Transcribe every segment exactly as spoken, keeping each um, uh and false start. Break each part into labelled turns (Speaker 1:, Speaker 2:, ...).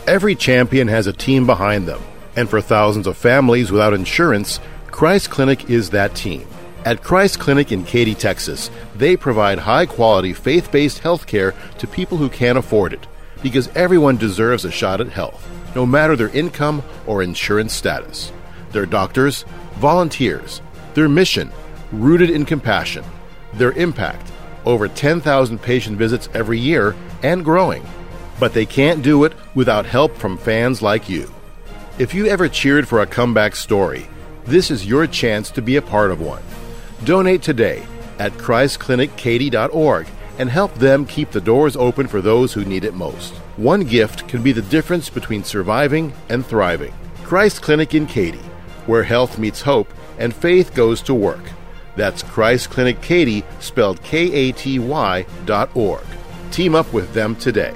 Speaker 1: Every champion has a team behind them, and for thousands of families without insurance, Christ Clinic is that team. At Christ Clinic in Katy, Texas, they provide high-quality, faith-based health care to people who can't afford it, because everyone deserves a shot at health, no matter their income or insurance status. Their doctors, volunteers, their mission, rooted in compassion, their impact, over ten thousand patient visits every year and growing. But they can't do it without help from fans like you. If you ever cheered for a comeback story, this is your chance to be a part of one. Donate today at christ clinic katy dot org and help them keep the doors open for those who need it most. One gift can be the difference between surviving and thriving. Christ Clinic in Katy, where health meets hope and faith goes to work. That's Christ Clinic Katy, spelled K A T Y dot org. Team up with them today.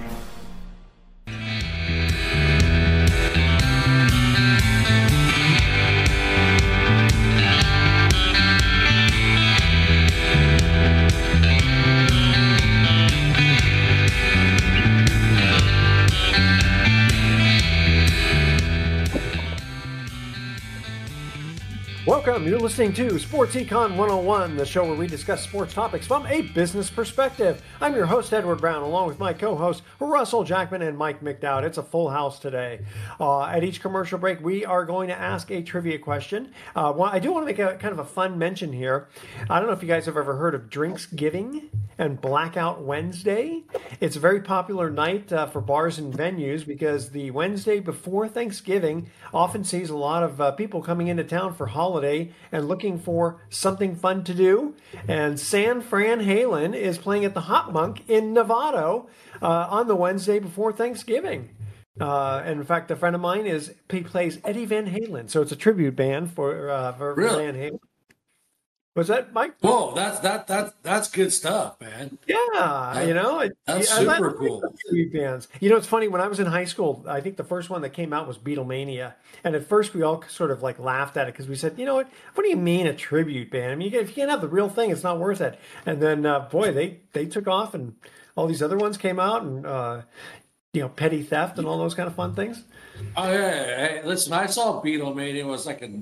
Speaker 2: Welcome. You're listening to Sports Econ one oh one, the show where we discuss sports topics from a business perspective. I'm your host, Edward Brown, along with my co-hosts, Russell Jackman and Mike McDowd. It's a full house today. Uh, at each commercial break, we are going to ask a trivia question. Uh, well, I do want to make a kind of a fun mention here. I don't know if you guys have ever heard of Drinksgiving and Blackout Wednesday. It's a very popular night uh, for bars and venues because the Wednesday before Thanksgiving often sees a lot of uh, people coming into town for holiday and looking for something fun to do. And San Fran Halen is playing at the Hot Monk in Novato uh, on the Wednesday before Thanksgiving. Uh, and in fact, a friend of mine is he plays Eddie Van Halen, so it's a tribute band for, uh, for
Speaker 3: really?
Speaker 2: Van Halen. Was that Mike?
Speaker 3: Whoa, that's that that that's good stuff, man.
Speaker 2: Yeah, that, you know,
Speaker 3: that's
Speaker 2: I,
Speaker 3: super
Speaker 2: I like
Speaker 3: cool.
Speaker 2: Tribute bands. You know, it's funny. When I was in high school, I think the first one that came out was Beatlemania, and at first we all sort of like laughed at it because we said, you know what? What do you mean a tribute band? I mean, if you can't have the real thing, it's not worth it. And then, uh, boy, they they took off, and all these other ones came out, and uh, you know, Petty Theft and all those kind of fun things.
Speaker 3: Oh yeah, hey, listen, I saw Beatlemania. It was like a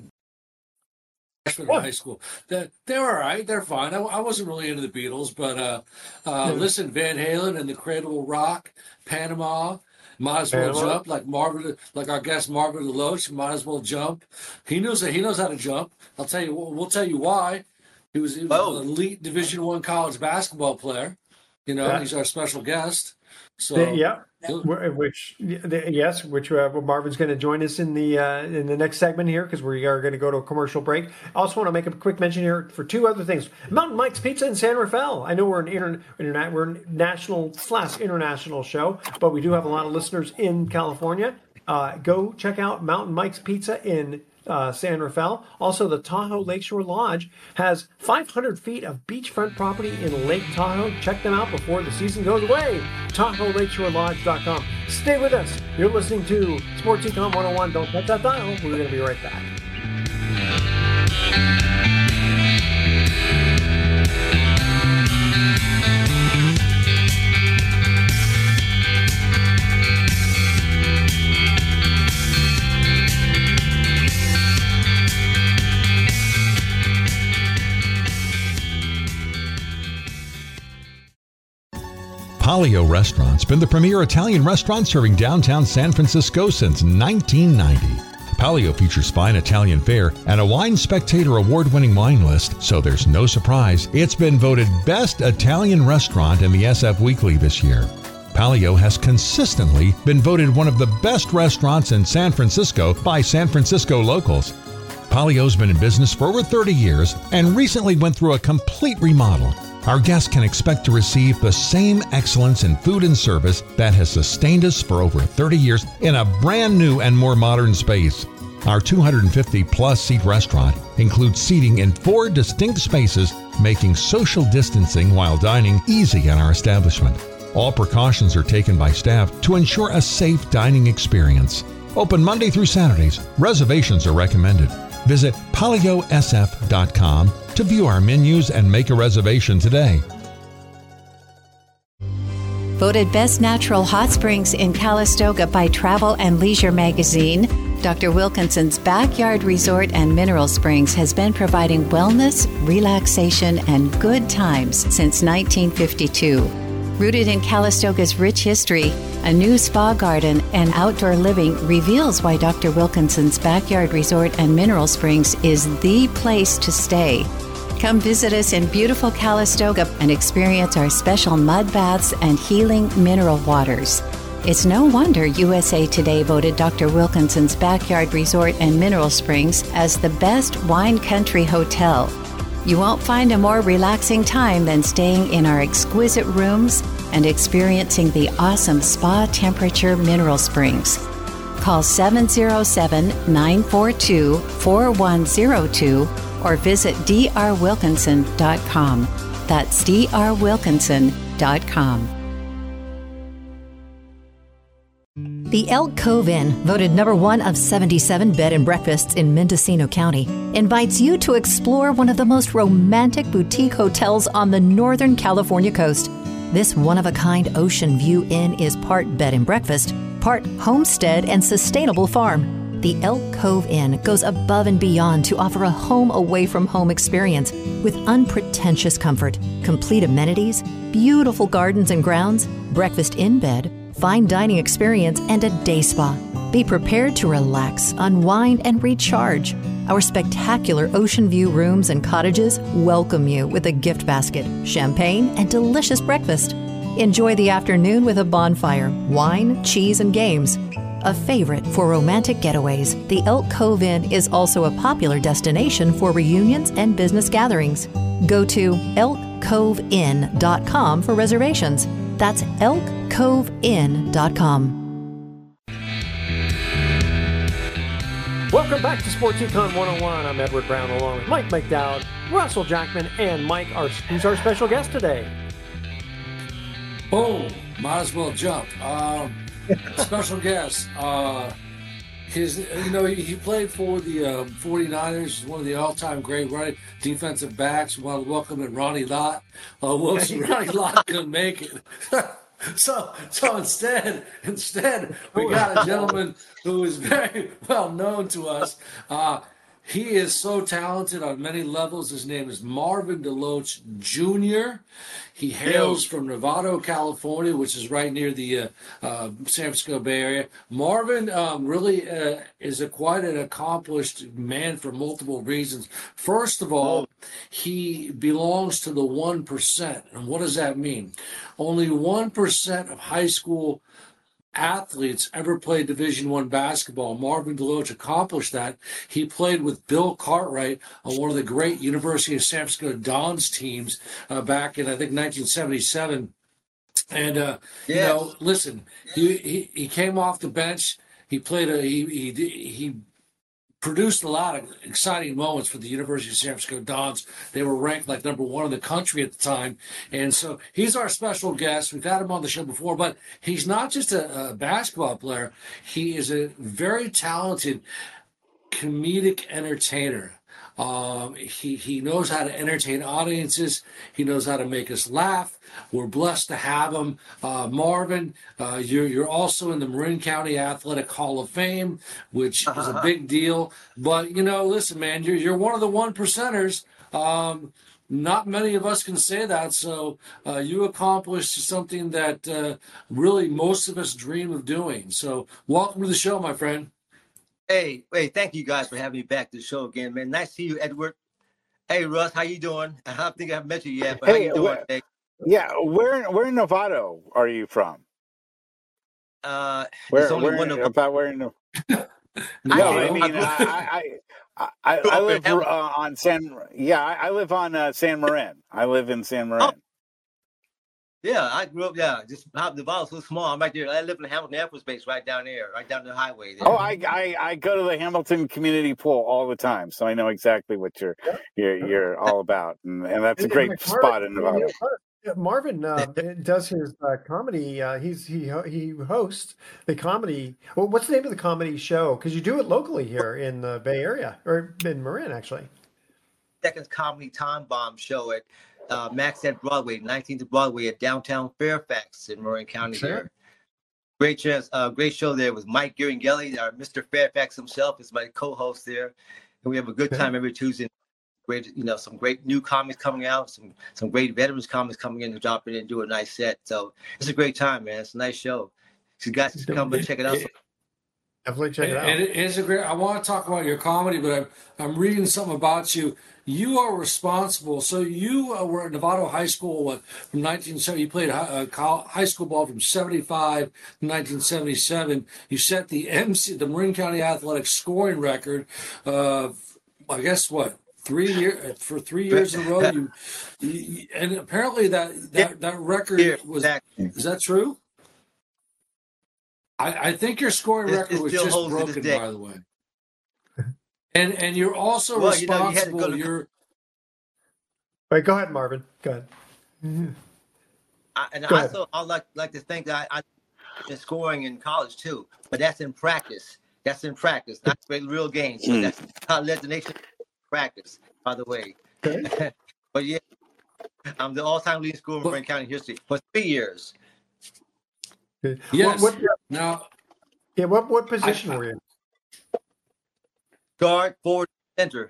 Speaker 3: freshman in high school. They're, they're all right. They're fine. I, I wasn't really into the Beatles, but uh, uh, yeah. Listen, Van Halen and the Cradle Will Rock, Panama, might as well Panama. jump like Marvin, like our guest Marvin Deloach. Might as well jump. He knows that he knows how to jump. I'll tell you. We'll, we'll tell you why. He was, he was oh. an elite Division One college basketball player. You know, yeah. He's our special guest. So
Speaker 2: the, yeah. Which yes, which uh, Marvin's going to join us in the uh, in the next segment here because we are going to go to a commercial break. I also want to make a quick mention here for two other things. Mountain Mike's Pizza in San Rafael. I know we're an inter- internet we're a national slash international show, but we do have a lot of listeners in California. Uh, go check out Mountain Mike's Pizza in Uh, San Rafael. Also, the Tahoe Lakeshore Lodge has five hundred feet of beachfront property in Lake Tahoe. Check them out before the season goes away. Tahoe Lakeshore Lodge dot com. Stay with us. You're listening to Sports Econ one oh one. Don't touch that dial. We're going to be right back.
Speaker 4: Palio Restaurant's been the premier Italian restaurant serving downtown San Francisco since nineteen ninety. Palio features fine Italian fare and a Wine Spectator award-winning wine list, so there's no surprise it's been voted Best Italian Restaurant in the S F Weekly this year. Palio has consistently been voted one of the best restaurants in San Francisco by San Francisco locals. Palio's been in business for over thirty years and recently went through a complete remodel. Our guests can expect to receive the same excellence in food and service that has sustained us for over thirty years in a brand new and more modern space. Our two hundred fifty plus seat restaurant includes seating in four distinct spaces, making social distancing while dining easy in our establishment. All precautions are taken by staff to ensure a safe dining experience. Open Monday through Saturdays. Reservations are recommended. Visit palio s f dot com to view our menus and make a reservation today.
Speaker 5: Voted Best Natural Hot Springs in Calistoga by Travel and Leisure magazine, Doctor Wilkinson's Backyard Resort and Mineral Springs has been providing wellness, relaxation, and good times since nineteen fifty-two. Rooted in Calistoga's rich history, a new spa garden and outdoor living reveals why Doctor Wilkinson's Backyard Resort and Mineral Springs is the place to stay. Come visit us in beautiful Calistoga and experience our special mud baths and healing mineral waters. It's no wonder U S A Today voted Doctor Wilkinson's Backyard Resort and Mineral Springs as the best wine country hotel. You won't find a more relaxing time than staying in our exquisite rooms and experiencing the awesome spa temperature mineral springs. Call seven oh seven, nine four two, four one oh two or visit d r wilkinson dot com. That's d r wilkinson dot com.
Speaker 6: The Elk Cove Inn, voted number one of seventy-seven bed and breakfasts in Mendocino County, invites you to explore one of the most romantic boutique hotels on the Northern California coast. This one-of-a-kind ocean view inn is part bed and breakfast, part homestead and sustainable farm. The Elk Cove Inn goes above and beyond to offer a home-away-from-home experience with unpretentious comfort, complete amenities, beautiful gardens and grounds, breakfast in bed, fine dining experience, and a day spa. Be prepared to relax, unwind, and recharge. Our spectacular ocean view rooms and cottages welcome you with a gift basket, champagne, and delicious breakfast. Enjoy the afternoon with a bonfire, wine, cheese, and games. A favorite for romantic getaways, the Elk Cove Inn is also a popular destination for reunions and business gatherings. Go to elk cove inn dot com for reservations. That's elk cove inn dot com.
Speaker 2: Welcome back to Sports Econ one oh one. I'm Edward Brown along with Mike McDowd, Russell Jackman, and Mike, our, who's our special guest today.
Speaker 3: Boom. Might as well jump. Um, special guest. Uh, his, you know, he, he played for the uh, forty-niners, one of the all-time great running defensive backs. We want to welcome in Ronnie Lott. Uh, whoops, Ronnie Lott couldn't make it. So, so instead, instead, we got a gentleman who is very well known to us. Uh, he is so talented on many levels. His name is Marvin DeLoach Junior He hails from Novato, California, which is right near the uh, uh, San Francisco Bay Area. Marvin um, really uh, is a quite an accomplished man for multiple reasons. First of all, he belongs to the one percent. And what does that mean? Only one percent of high school athletes ever played Division One basketball. Marvin DeLoach accomplished that. He played with Bill Cartwright on one of the great University of San Francisco Dons teams uh, back in, I think, nineteen seventy-seven. And, uh, yes. you know, listen, he, he, he came off the bench. He played a, he, he, he produced a lot of exciting moments for the University of San Francisco Dons. They were ranked like number one in the country at the time. And so he's our special guest. We've had him on the show before, but he's not just a, a basketball player. He is a very talented comedic entertainer. Um, he, he knows how to entertain audiences. He knows how to make us laugh. We're blessed to have him. Uh, Marvin, uh, you're, you're also in the Marin County Athletic Hall of Fame, which uh-huh. is a big deal. But, you know, listen, man, you're, you're one of the one percenters. Um, not many of us can say that. So uh, you accomplished something that uh, really most of us dream of doing. So welcome to the show, my friend.
Speaker 7: Hey, hey, thank you guys for having me back to the show again, man. Nice to see you, Edward. Hey, Russ, how you doing? I don't think I've met you yet, but
Speaker 8: hey,
Speaker 7: how you doing
Speaker 8: where,
Speaker 7: today?
Speaker 8: Yeah, where where in Novato are you from?
Speaker 7: Uh,
Speaker 8: where,
Speaker 7: there's only
Speaker 8: where,
Speaker 7: one of
Speaker 8: about where in no, no I mean, I, I, I, I live uh, on San, yeah, I, I live on uh, San Marin. I live in San Marin.
Speaker 7: Oh. Yeah, I grew up, yeah, just Nevada's so small. I'm right there. I live in the Hamilton Air Force Base right down there, right down the highway there.
Speaker 8: Oh, I, I, I go to the Hamilton Community Pool all the time, so I know exactly what you're you're, you're all about, and, and that's a great Marvin, spot in Nevada.
Speaker 2: Marvin uh, does his uh, comedy. Uh, he's he he hosts the comedy. Well, what's the name of the comedy show? Because you do it locally here in the Bay Area, or in Marin, actually.
Speaker 7: Second Comedy Time Bomb show. It uh, Max at Broadway, nineteenth Broadway at downtown Fairfax in Marin County
Speaker 2: Sure.
Speaker 7: there. Great chance, uh, great show there with Mike Giringelli, our Mister Fairfax himself is my co-host there. And we have a good time every Tuesday. Great, you know, some great new comics coming out, some some great veterans comics coming in to drop in and do a nice set. So it's a great time, man. It's a nice show. So you guys should come and check it out.
Speaker 2: Definitely check it out.
Speaker 3: And it is a great. I want to talk about your comedy, but I'm I'm reading something about you. You are responsible. So you uh, were at Novato High School what, from nineteen seventy. You played high, uh, high school ball from seventy-five to nineteen seventy-seven. You set the M C, the Marin County Athletics scoring record. Uh, I guess what three years for three years in a row. You, you and apparently that that that record was. Is that true? I, I think your scoring record was just broken, by the way. And and you're also well, responsible. You know, you you're.
Speaker 2: Wait, go ahead, Marvin. Go ahead. Mm-hmm.
Speaker 7: I, and go also, I like like to think that I, I been scoring in college too, but that's in practice. That's in practice, not real games. So that's how I led the nation in practice. By the way, okay. But yeah, I'm the all-time leading scorer in Marin County history for three years.
Speaker 3: Yes.
Speaker 2: What, what,
Speaker 3: now,
Speaker 2: yeah. What what position I, were you in?
Speaker 7: Guard, forward, center.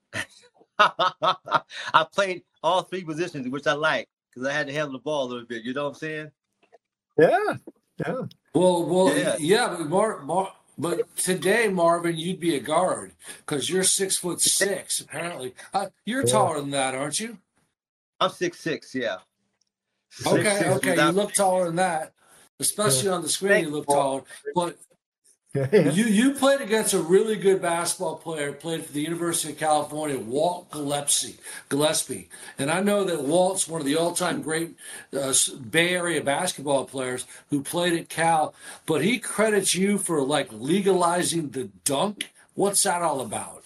Speaker 7: I played all three positions, which I like because I had to handle the ball a little bit. You know what I'm saying?
Speaker 2: Yeah. Yeah.
Speaker 3: Well, well, yeah. yeah but, Mar, Mar, but today, Marvin, you'd be a guard because you're six foot six. Apparently, uh, you're yeah. taller than that, aren't you?
Speaker 7: I'm six six. Yeah.
Speaker 3: Six, okay. Six okay. Without... You look taller than that. Especially on the screen, you look taller. But you you played against a really good basketball player, played for the University of California, Walt Gillespie. Gillespie. And I know that Walt's one of the all-time great uh, Bay Area basketball players who played at Cal. But he credits you for, like, legalizing the dunk. What's that all about?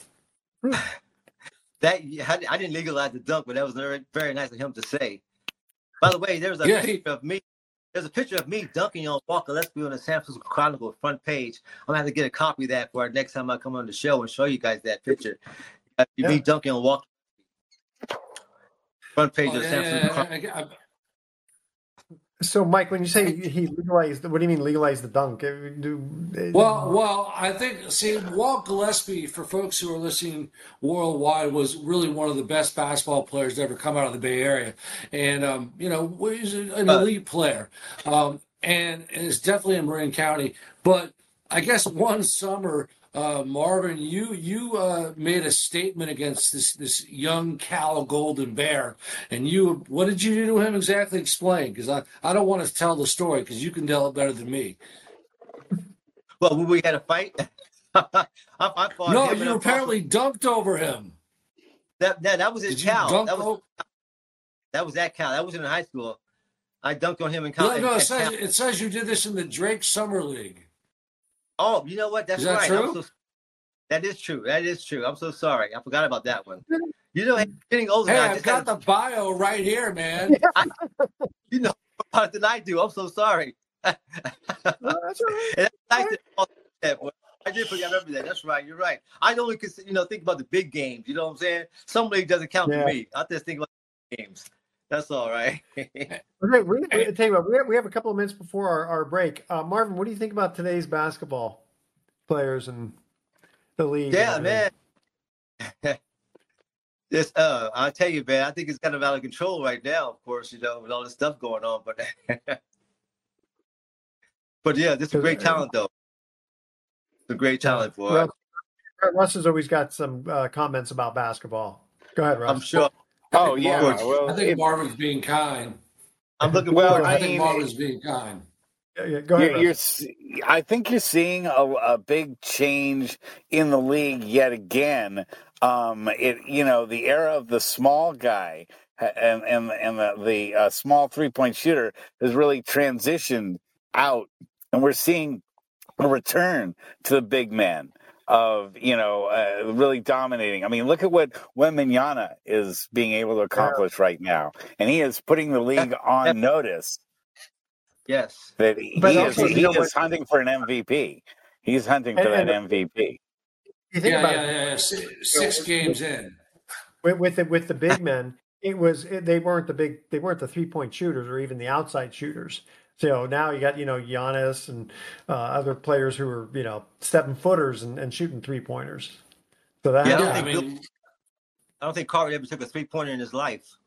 Speaker 7: That I didn't legalize the dunk, but that was very, very nice of him to say. By the way, there was a yeah, picture he, of me. There's a picture of me dunking on Walt Gillespie on the San Francisco Chronicle front page. I'm gonna have to get a copy of that for our next time I come on the show and show you guys that picture. Uh, yeah. Me dunking on Walt. Front page oh, of the San Francisco Chronicle. I, I, I,
Speaker 2: So, Mike, when you say he legalized, what do you mean legalize the dunk?
Speaker 3: Well, well, I think, see, Walt Gillespie, for folks who are listening worldwide, was really one of the best basketball players to ever come out of the Bay Area. And, um, you know, he's an elite player. Um, and, and it's definitely in Marin County. But I guess one summer, Uh, Marvin, you you uh, made a statement against this this young Cal Golden Bear, and you what did you do to him exactly? Explain, because I, I don't want to tell the story because you can tell it better than me.
Speaker 7: Well, we had a fight. I, I fought
Speaker 3: no, him you apparently dunked over him.
Speaker 7: That that, that was his Cal. That was,
Speaker 3: over?
Speaker 7: that was at Cal. That was in high school. I dunked on him in college.
Speaker 3: No, no, it says, it says you did this in the Drake Summer League.
Speaker 7: Oh, you know what? That's
Speaker 3: is that
Speaker 7: right.
Speaker 3: True?
Speaker 7: So, that is true. That is true. I'm so sorry. I forgot about that one. You know, getting older.
Speaker 3: Hey,
Speaker 7: I
Speaker 3: I've got the bio right here, man.
Speaker 7: I, you know more than I do. I'm so sorry.
Speaker 2: No, that's all right.
Speaker 7: And I, that, I did forget. I remember that. That's right. You're right. I only you know think about the big games. You know what I'm saying? Some league doesn't count yeah. for me. I just think about the games. That's all right.
Speaker 2: Okay, we're, we're, tell you what, we have, we have a couple of minutes before our, our break. Uh, Marvin, what do you think about today's basketball players and the league?
Speaker 7: Yeah, man. This, uh, I'll tell you, man, I think it's kind of out of control right now, of course, you know, with all this stuff going on. But, but yeah, this is a great talent, though. It's a great talent, boy.
Speaker 2: Russ, Russ has always got some uh, comments about basketball. Go ahead, Russ.
Speaker 7: I'm sure.
Speaker 3: Oh, yeah. Well, I think it, Marvin's being kind.
Speaker 7: I'm looking
Speaker 3: well,
Speaker 7: forward.
Speaker 3: I,
Speaker 7: I
Speaker 3: think
Speaker 7: mean,
Speaker 3: Marvin's being kind.
Speaker 2: Yeah, yeah, go ahead.
Speaker 8: You're, you're, I think you're seeing a, a big change in the league yet again. Um, it you know the era of the small guy and and and the, the uh, small three point shooter has really transitioned out, and we're seeing a return to the big man of, you know, uh, really dominating. I mean, look at what Wembanyama is being able to accomplish right now. And he is putting the league on notice.
Speaker 7: Yes.
Speaker 8: That he, but also, is, he is hunting for an M V P. He's hunting for
Speaker 2: and,
Speaker 8: that M V P.
Speaker 3: You think yeah, about yeah, yeah, yeah. Six, six games in.
Speaker 2: With, with, the, with the big men, it was it, they weren't the big they weren't the three point shooters or even the outside shooters. So now you got, you know, Giannis and uh, other players who are, you know, seven footers and, and shooting three pointers. So that
Speaker 7: yeah, I don't,
Speaker 3: Yeah,
Speaker 7: think
Speaker 3: I
Speaker 7: Bill,
Speaker 3: mean,
Speaker 7: I don't think Carter ever took a three pointer in his life.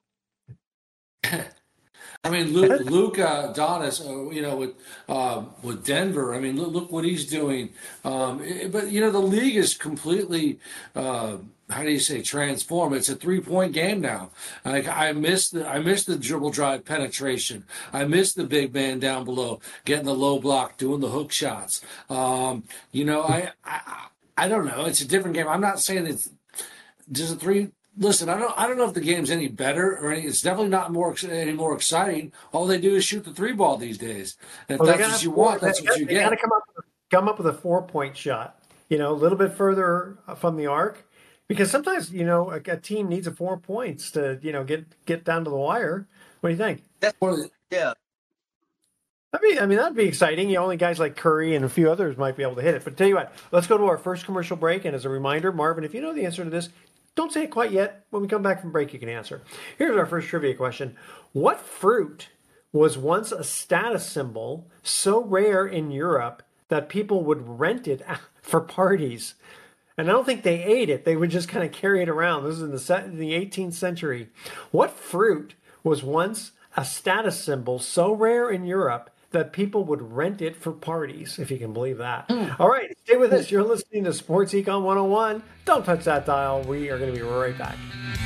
Speaker 3: I mean, Luke, Luka Donis, uh, you know, with uh, with Denver. I mean, look, look what he's doing. Um, it- but you know, the league is completely. Uh, how do you say transform? It's a three point game now. Like I miss the I miss the dribble drive penetration. I miss the big man down below getting the low block, doing the hook shots. Um, you know, I, I I don't know. It's a different game. I'm not saying it's just a three. Listen, I don't. I don't know if the game's any better or any. It's definitely not more ex- any more exciting. All they do is shoot the three ball these days. And if
Speaker 2: Well, they
Speaker 3: that's
Speaker 2: gotta
Speaker 3: what you
Speaker 2: have
Speaker 3: want,
Speaker 2: four-
Speaker 3: that's
Speaker 2: they
Speaker 3: what
Speaker 2: gotta-
Speaker 3: you
Speaker 2: they
Speaker 3: get.
Speaker 2: got to come up with, come up with a four point shot. You know, a little bit further from the arc, because sometimes you know a, a team needs a four points to you know get get down to the wire. What do you think?
Speaker 7: That's
Speaker 3: Or-
Speaker 7: yeah.
Speaker 2: I mean, I mean that'd be exciting. You know, only guys like Curry and a few others might be able to hit it. But tell you what, let's go to our first commercial break. And as a reminder, Marvin, if you know the answer to this, don't say it quite yet. When we come back from break, you can answer. Here's our first trivia question. What fruit was once a status symbol so rare in Europe that people would rent it for parties? And I don't think they ate it. They would just kind of carry it around. This is in the, se- in the eighteenth century. What fruit was once a status symbol so rare in Europe that people would rent it for parties, if you can believe that. Mm. All right, stay with us. You're listening to Sports Econ one oh one. Don't touch that dial. We are going to be right back.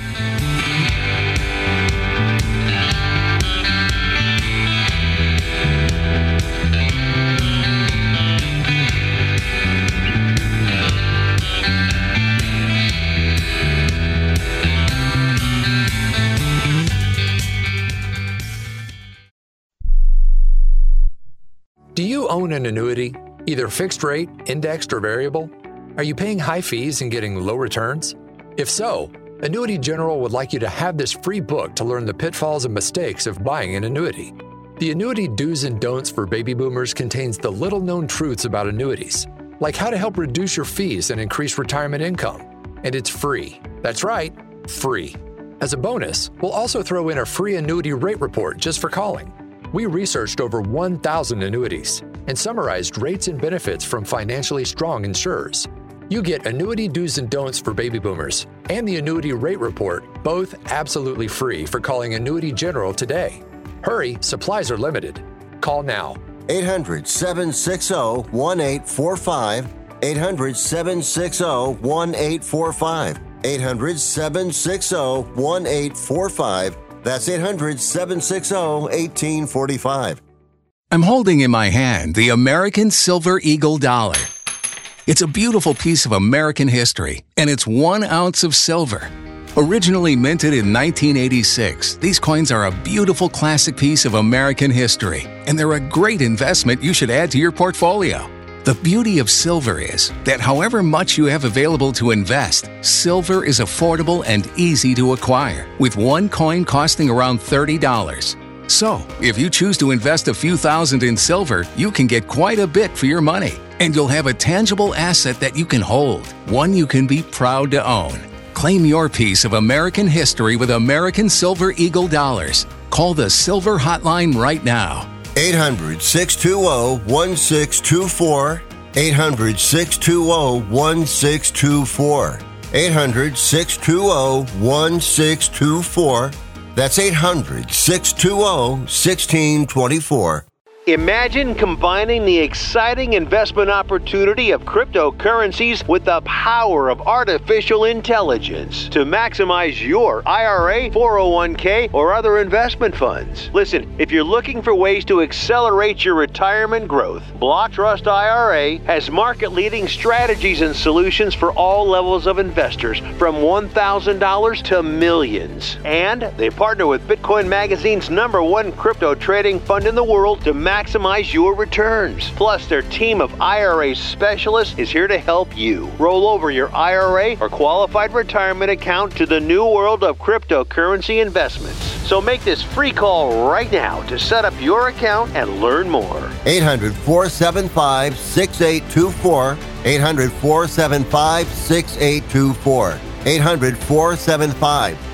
Speaker 9: Do you own an annuity, either fixed rate, indexed, or variable? Are you paying high fees and getting low returns? If so, Annuity General would like you to have this free book to learn the pitfalls and mistakes of buying an annuity. The Annuity Do's and Don'ts for Baby Boomers contains the little-known truths about annuities, like how to help reduce your fees and increase retirement income. And it's free. That's right, free. As a bonus, we'll also throw in a free annuity rate report just for calling. We researched over one thousand annuities and summarized rates and benefits from financially strong insurers. You get Annuity Do's and Don'ts for Baby Boomers and the Annuity Rate Report, both absolutely free for calling Annuity General today. Hurry, supplies are limited. Call now.
Speaker 10: eight hundred, seven six zero, one eight four five. eight hundred, seven six zero, one eight four five. eight hundred, seven six zero, one eight four five. That's eight hundred, seven six zero, one eight four five.
Speaker 11: I'm holding in my hand the American Silver Eagle dollar. It's a beautiful piece of American history, and it's one ounce of silver. Originally minted in nineteen eighty-six, these coins are a beautiful classic piece of American history, and they're a great investment you should add to your portfolio. The beauty of silver is that however much you have available to invest, silver is affordable and easy to acquire, with one coin costing around thirty dollars. So, if you choose to invest a few thousand in silver, you can get quite a bit for your money, and you'll have a tangible asset that you can hold, one you can be proud to own. Claim your piece of American history with American Silver Eagle dollars. Call the Silver Hotline right now.
Speaker 10: eight hundred, six two zero, one six two four. eight hundred, six two zero, one six two four. eight hundred, six two zero, one six two four. That's eight hundred, six two zero, one six two four.
Speaker 12: Imagine combining the exciting investment opportunity of cryptocurrencies with the power of artificial intelligence to maximize your I R A, four oh one k, or other investment funds. Listen, if you're looking for ways to accelerate your retirement growth, Block Trust I R A has market-leading strategies and solutions for all levels of investors, from one thousand dollars to millions. And they partner with Bitcoin Magazine's number one crypto trading fund in the world to maximize maximize your returns. Plus, their team of I R A specialists is here to help you roll over your I R A or qualified retirement account to the new world of cryptocurrency investments. So make this free call right now to set up your account and learn more.
Speaker 10: eight hundred, four seven five, six eight two four. eight hundred, four seven five, six eight two four. eight hundred, four seven five,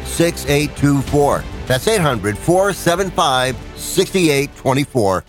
Speaker 10: six eight two four. That's eight hundred, four seven five, six eight two four.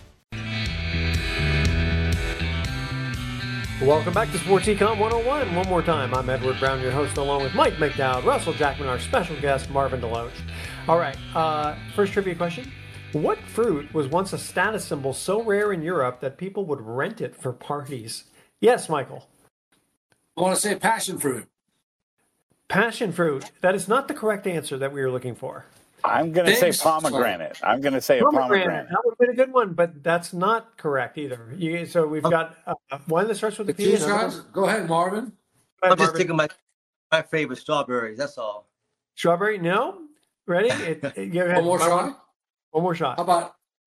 Speaker 2: Welcome back to Sports Econ one oh one. One more time, I'm Edward Brown, your host, along with Mike McDowd, Russell Jackman, our special guest, Marvin DeLoach. All right, uh, first trivia question. What fruit was once a status symbol so rare in Europe that people would rent it for parties? Yes, Michael.
Speaker 3: I want to say passion fruit.
Speaker 2: Passion fruit. That is not the correct answer that we were looking for.
Speaker 8: I'm going to say pomegranate. I'm going to say
Speaker 2: pomegranate.
Speaker 8: a pomegranate.
Speaker 2: That would have been a good one, but that's not correct either. You, so we've got uh, one that starts with the P.
Speaker 3: Go ahead, Marvin.
Speaker 7: I'm just Marvin. thinking my my favorite strawberries. That's all.
Speaker 2: Strawberry? No. Ready? It, it, go ahead.
Speaker 3: One more
Speaker 2: Marvin.
Speaker 3: shot.
Speaker 2: One more shot.
Speaker 3: How about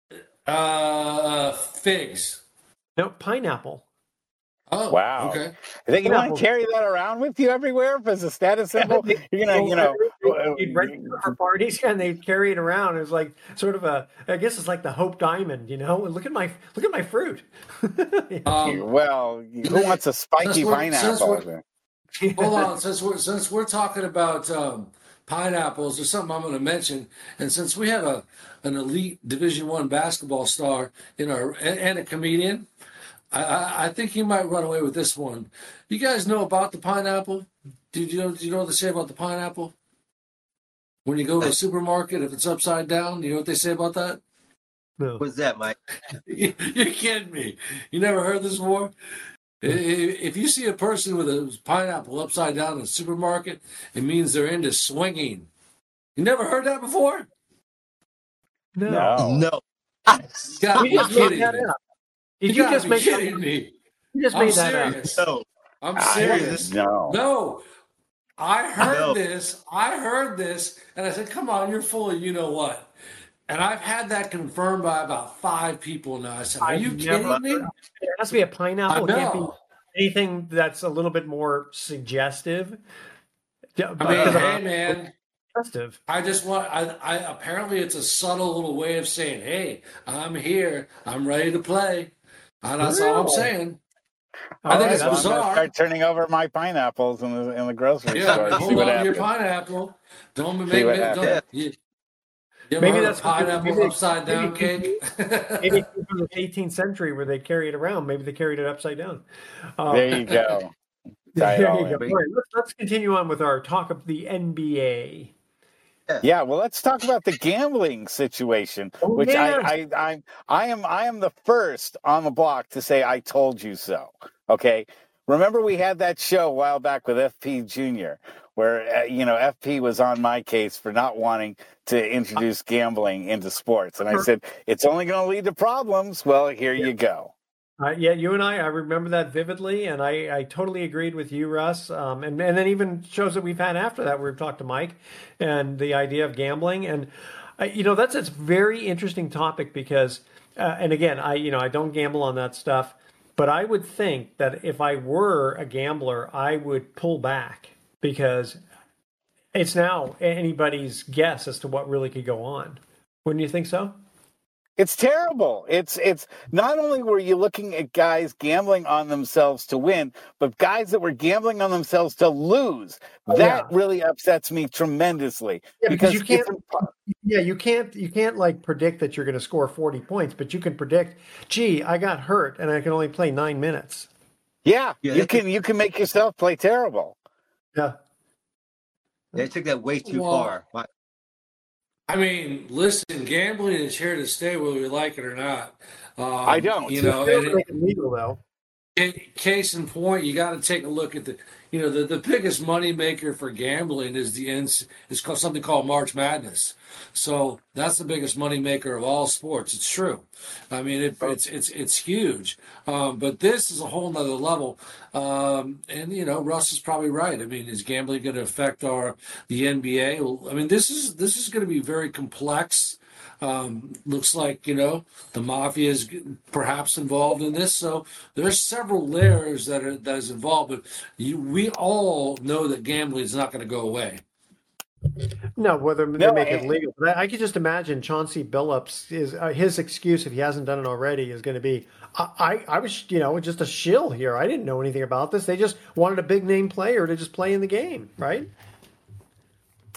Speaker 3: uh, figs?
Speaker 2: No, pineapple.
Speaker 3: Oh,
Speaker 8: wow.
Speaker 3: Okay.
Speaker 8: I think you want to carry that around with you everywhere as a status symbol. You're going to, you know.
Speaker 2: They'd rent it for parties and they'd carry it around. It was like sort of a, I guess it's like the Hope Diamond, you know? Look at my, look at my fruit.
Speaker 8: um, well, who wants a spiky pineapple?
Speaker 3: Hold on. Since we're, since we're talking about um, pineapples, there's something I'm going to mention. And since we have a an elite Division One basketball star in our and, and a comedian, I, I think he might run away with this one. You guys know about the pineapple? Did you know? Do you know what they say about the pineapple? When you go to a supermarket, if it's upside down, you know what they say about that?
Speaker 2: No.
Speaker 7: What's that, Mike?
Speaker 3: You're kidding me. You never heard this before? If you see a person with a pineapple upside down in a supermarket, it means they're into swinging. You never heard that before?
Speaker 2: No.
Speaker 7: No.
Speaker 3: You gotta be kidding me.
Speaker 2: Did
Speaker 3: you,
Speaker 2: you just
Speaker 3: be
Speaker 2: make
Speaker 3: kidding me?
Speaker 2: You just
Speaker 3: I'm
Speaker 2: made that
Speaker 3: serious.
Speaker 2: up.
Speaker 7: No.
Speaker 3: I'm serious.
Speaker 8: No.
Speaker 3: No. I heard
Speaker 7: No.
Speaker 3: this. I heard this, and I said, come on, you're full of you know what. And I've had that confirmed by about five people now. I said, are you kidding
Speaker 2: never,
Speaker 3: me?
Speaker 2: It has to be a pineapple.
Speaker 3: I
Speaker 2: It can't be
Speaker 3: know.
Speaker 2: anything that's a little bit more suggestive. Yeah,
Speaker 3: I mean, hey, man.
Speaker 2: Suggestive.
Speaker 3: I just want, I, I, apparently it's a subtle little way of saying, hey, I'm here. I'm ready to play. And that's all I'm saying. I think
Speaker 2: right,
Speaker 3: it's
Speaker 8: I'm
Speaker 3: bizarre.
Speaker 8: gonna start turning over my pineapples in the in the grocery
Speaker 3: Yeah,
Speaker 8: store. and see
Speaker 3: hold
Speaker 8: what
Speaker 3: on to your
Speaker 8: happens.
Speaker 3: pineapple. Don't make
Speaker 8: See what
Speaker 3: me.
Speaker 8: happens.
Speaker 3: Don't, you, you
Speaker 2: Maybe
Speaker 3: maybe
Speaker 2: that's
Speaker 3: that's
Speaker 2: what they-
Speaker 3: pineapple
Speaker 2: maybe-
Speaker 3: upside down
Speaker 2: maybe-
Speaker 3: cake.
Speaker 2: Maybe it's from the eighteenth century where they carry it around. Maybe they carried it upside down. Um,
Speaker 8: There you go. Tie it
Speaker 2: There
Speaker 8: all
Speaker 2: you go.
Speaker 8: in.
Speaker 2: All right, let's, let's continue on with our talk of the N B A.
Speaker 8: Yeah, well, let's talk about the gambling situation,
Speaker 2: Oh,
Speaker 8: which
Speaker 2: yeah.
Speaker 8: I, I, I, I am, I am the first on the block to say I told you so. Okay, remember we had that show a while back with F P Junior, where uh, you know F P was on my case for not wanting to introduce gambling into sports, and I said it's only going to lead to problems. Well, here you go.
Speaker 2: Uh, yeah, you and I, I remember that vividly, and I, I totally agreed with you, Russ. Um, and, and then even shows that we've had after that, where we've talked to Mike and the idea of gambling. And, uh, you know, that's a very interesting topic because, uh, and again, I, you know, I don't gamble on that stuff, but I would think that if I were a gambler, I would pull back because it's now anybody's guess as to what really could go on. Wouldn't you think so?
Speaker 8: It's terrible. It's it's not only were you looking at guys gambling on themselves to win, but guys that were gambling on themselves to lose.
Speaker 2: Oh,
Speaker 8: that
Speaker 2: yeah.
Speaker 8: really upsets me tremendously.
Speaker 2: Yeah, because,
Speaker 8: because
Speaker 2: you can't.
Speaker 8: it's-
Speaker 2: Yeah, you can't. You can't like predict that you're going to score forty points, but you can predict. Gee, I got hurt, and I can only play nine minutes.
Speaker 8: yeah,
Speaker 7: Yeah,
Speaker 8: you
Speaker 7: they-
Speaker 8: can you can make yourself play terrible.
Speaker 2: Yeah.
Speaker 7: They took that way too
Speaker 3: Well,
Speaker 7: far. My-
Speaker 3: I mean, listen, gambling is here to stay, whether we like it or not. Um,
Speaker 8: I don't.
Speaker 3: You know,
Speaker 2: Still
Speaker 3: and it,
Speaker 2: make it legal though.
Speaker 3: ca- case in point, you got to take a look at the, you know, the, the biggest money maker for gambling is the ins is called something called March Madness. So that's the biggest money maker of all sports. It's true. I mean, it, it's it's it's huge. Um, but this is a whole nother level. Um, and you know, Russ is probably right. I mean, is gambling going to affect our the N B A? Well, I mean, this is this is going to be very complex. Um, looks like, you know, the mafia is perhaps involved in this. So there's several layers that are that is involved. But you, we all know that gambling is not going to go away.
Speaker 2: No, whether they
Speaker 8: No,
Speaker 2: make it
Speaker 8: I-
Speaker 2: legal. But I, I could just imagine Chauncey Billups is uh, his excuse if he hasn't done it already is going to be, I, I, I was, you know, just a shill here. I didn't know anything about this. They just wanted a big name player to just play in the game, right?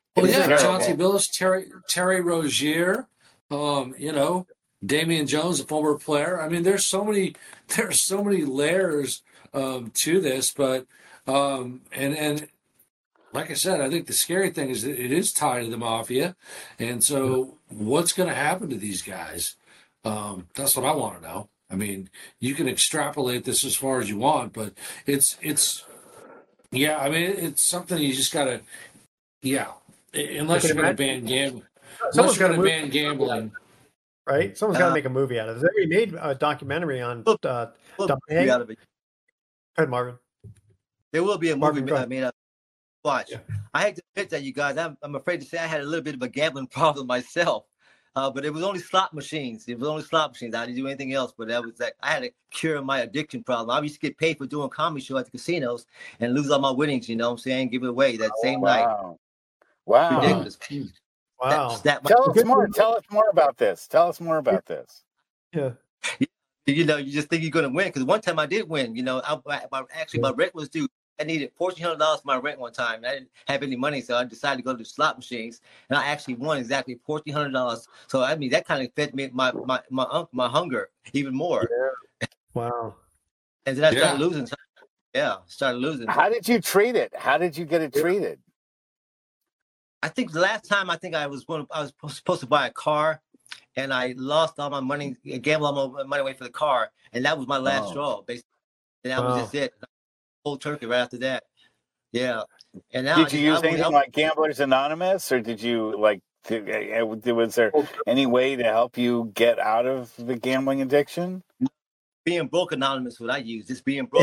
Speaker 3: Well, yeah, Chauncey Billups, Terry Terry Rozier, um, you know, Damian Jones, a former player. I mean, there's so many there's so many layers um, to this, but um, and and like I said, I think the scary thing is that it is tied to the mafia, and so what's going to happen to these guys? Um, that's what I want to know. I mean, you can extrapolate this as far as you want, but it's it's yeah. I mean, it's something you just got to yeah. Unless you're going to ban gambling, unless you're going to ban gambling,
Speaker 2: right? Someone's got to uh, make a movie out of this. They made a documentary on. Uh, Don Haig. Go ahead, Marvin.
Speaker 7: There will be a movie Marvin, made up. Watch. Yeah. I hate to admit that, you guys. I'm, I'm afraid to say I had a little bit of a gambling problem myself, uh, but it was only slot machines. It was only slot machines. I didn't do anything else. But that was like I had to cure my addiction problem. I used to get paid for doing comedy show at the casinos and lose all my winnings. You know what I'm saying? Give it away that oh, same
Speaker 8: wow.
Speaker 7: night.
Speaker 8: Wow.
Speaker 7: Ridiculous.
Speaker 2: Wow.
Speaker 7: That, that
Speaker 8: tell us more. Tell us more about this. Tell us more about this.
Speaker 2: Yeah.
Speaker 7: You know, you just think you're going to win. Because one time I did win. You know, I, I, actually, my rent was due. I needed fourteen hundred dollars for my rent one time. I didn't have any money, so I decided to go to the slot machines. And I actually won exactly fourteen hundred dollars. So, I mean, that kind of fed me my my my, my hunger even more.
Speaker 2: Yeah. Wow.
Speaker 7: And then I started yeah. losing. Yeah, started losing.
Speaker 8: How did you treat it? How did you get it treated?
Speaker 7: I think the last time I think I was going, I was supposed to buy a car, and I lost all my money, gambled all my money away for the car, and that was my last oh. straw, basically. And that wow. was just it. Cold turkey right after that. Yeah. And now
Speaker 8: did you use anything help- like Gamblers Anonymous, or did you like? Was there any way to help you get out of the gambling addiction?
Speaker 7: Being broke anonymous, what I use, just being broke.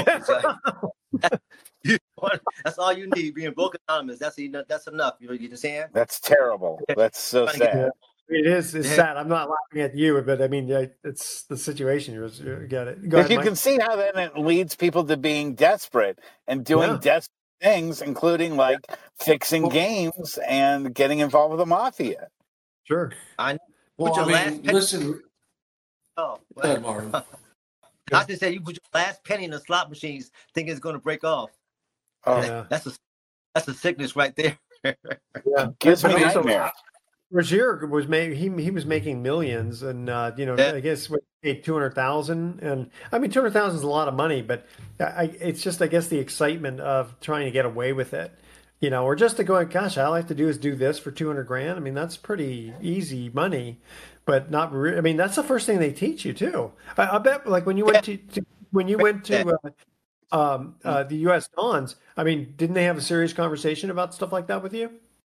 Speaker 7: That's all you need. Being broke anonymous. That's enough. That's enough. You know what I'm saying?
Speaker 8: That's terrible. That's so sad.
Speaker 2: It is. It's yeah. sad. I'm not laughing at you, but I mean, it's the situation. You got it. Go ahead,
Speaker 8: you
Speaker 2: Mike.
Speaker 8: can see how then it leads people to being desperate and doing yeah. desperate things, including like fixing well, games and getting involved with the mafia.
Speaker 2: Sure.
Speaker 7: I.
Speaker 3: Well, I mean, last listen.
Speaker 7: Oh,
Speaker 3: go ahead, Marvin.
Speaker 7: I just said you put your last penny in the slot machines, thinking it's going to break off.
Speaker 2: Oh, yeah.
Speaker 7: That's a that's a sickness right there.
Speaker 2: Yeah,
Speaker 8: gives me nightmares.
Speaker 2: Rozier was made. He he was making millions, and uh, you know, yeah. I guess paid two hundred thousand, and I mean, two hundred thousand is a lot of money, but I, it's just, I guess, the excitement of trying to get away with it, you know, or just to go, gosh, all I have to do is do this for two hundred grand. I mean, that's pretty easy money. But not really. I mean, that's the first thing they teach you too. I, I bet, like when you went to, to when you went to uh, um, uh, the U S Dons. I mean, didn't they have a serious conversation about stuff like that with you,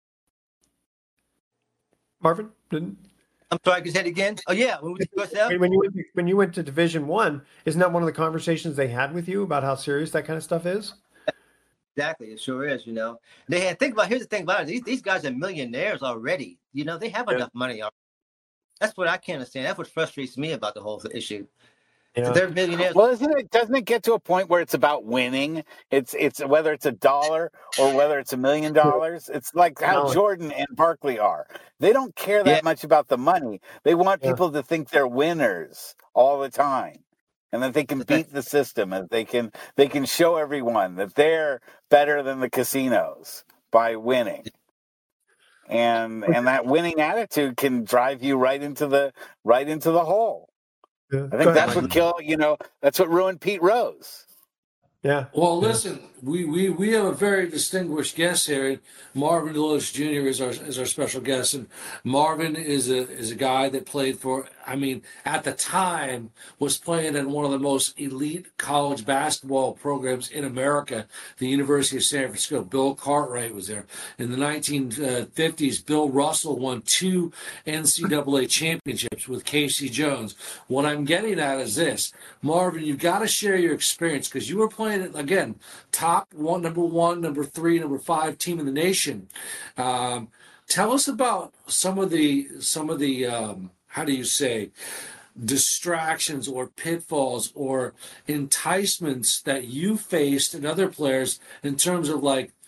Speaker 2: Marvin? Didn't?
Speaker 7: I'm sorry. Can you say it again? Oh yeah, when, we
Speaker 2: when you went to, when you went to Division One, isn't that one of the conversations they had with you about how serious that kind of stuff is?
Speaker 7: Exactly, it sure is. You know, they had think about. Here's the thing about it. These these guys are millionaires already. You know, they have yeah. enough money already. That's what I can't understand. That's what frustrates me about the whole issue. Yeah. They're millionaires.
Speaker 8: Well, isn't it? Doesn't it get to a point where it's about winning? It's it's whether it's a dollar or whether it's a million dollars. It's like how Jordan and Barkley are. They don't care that yeah. much about the money. They want yeah. people to think they're winners all the time, and that they can beat the system, and they can they can show everyone that they're better than the casinos by winning. And and that winning attitude can drive you right into the right into the hole. Yeah. I think that's what killed, you know, that's what ruined Pete Rose.
Speaker 2: Yeah.
Speaker 3: Well, listen, we, we, we have a very distinguished guest here. Marvin Lewis Junior is our is our special guest, and Marvin is a is a guy that played for. I mean, at the time, was playing in one of the most elite college basketball programs in America, the University of San Francisco. Bill Cartwright was there. In the nineteen fifties, Bill Russell won two N C double A championships with Casey Jones. What I'm getting at is this. Marvin, you've got to share your experience because you were playing, again, top one, number one, number three, number five team in the nation. Um, tell us about some of the, some of the, um, how do you say, distractions or pitfalls or enticements that you faced and other players in terms of like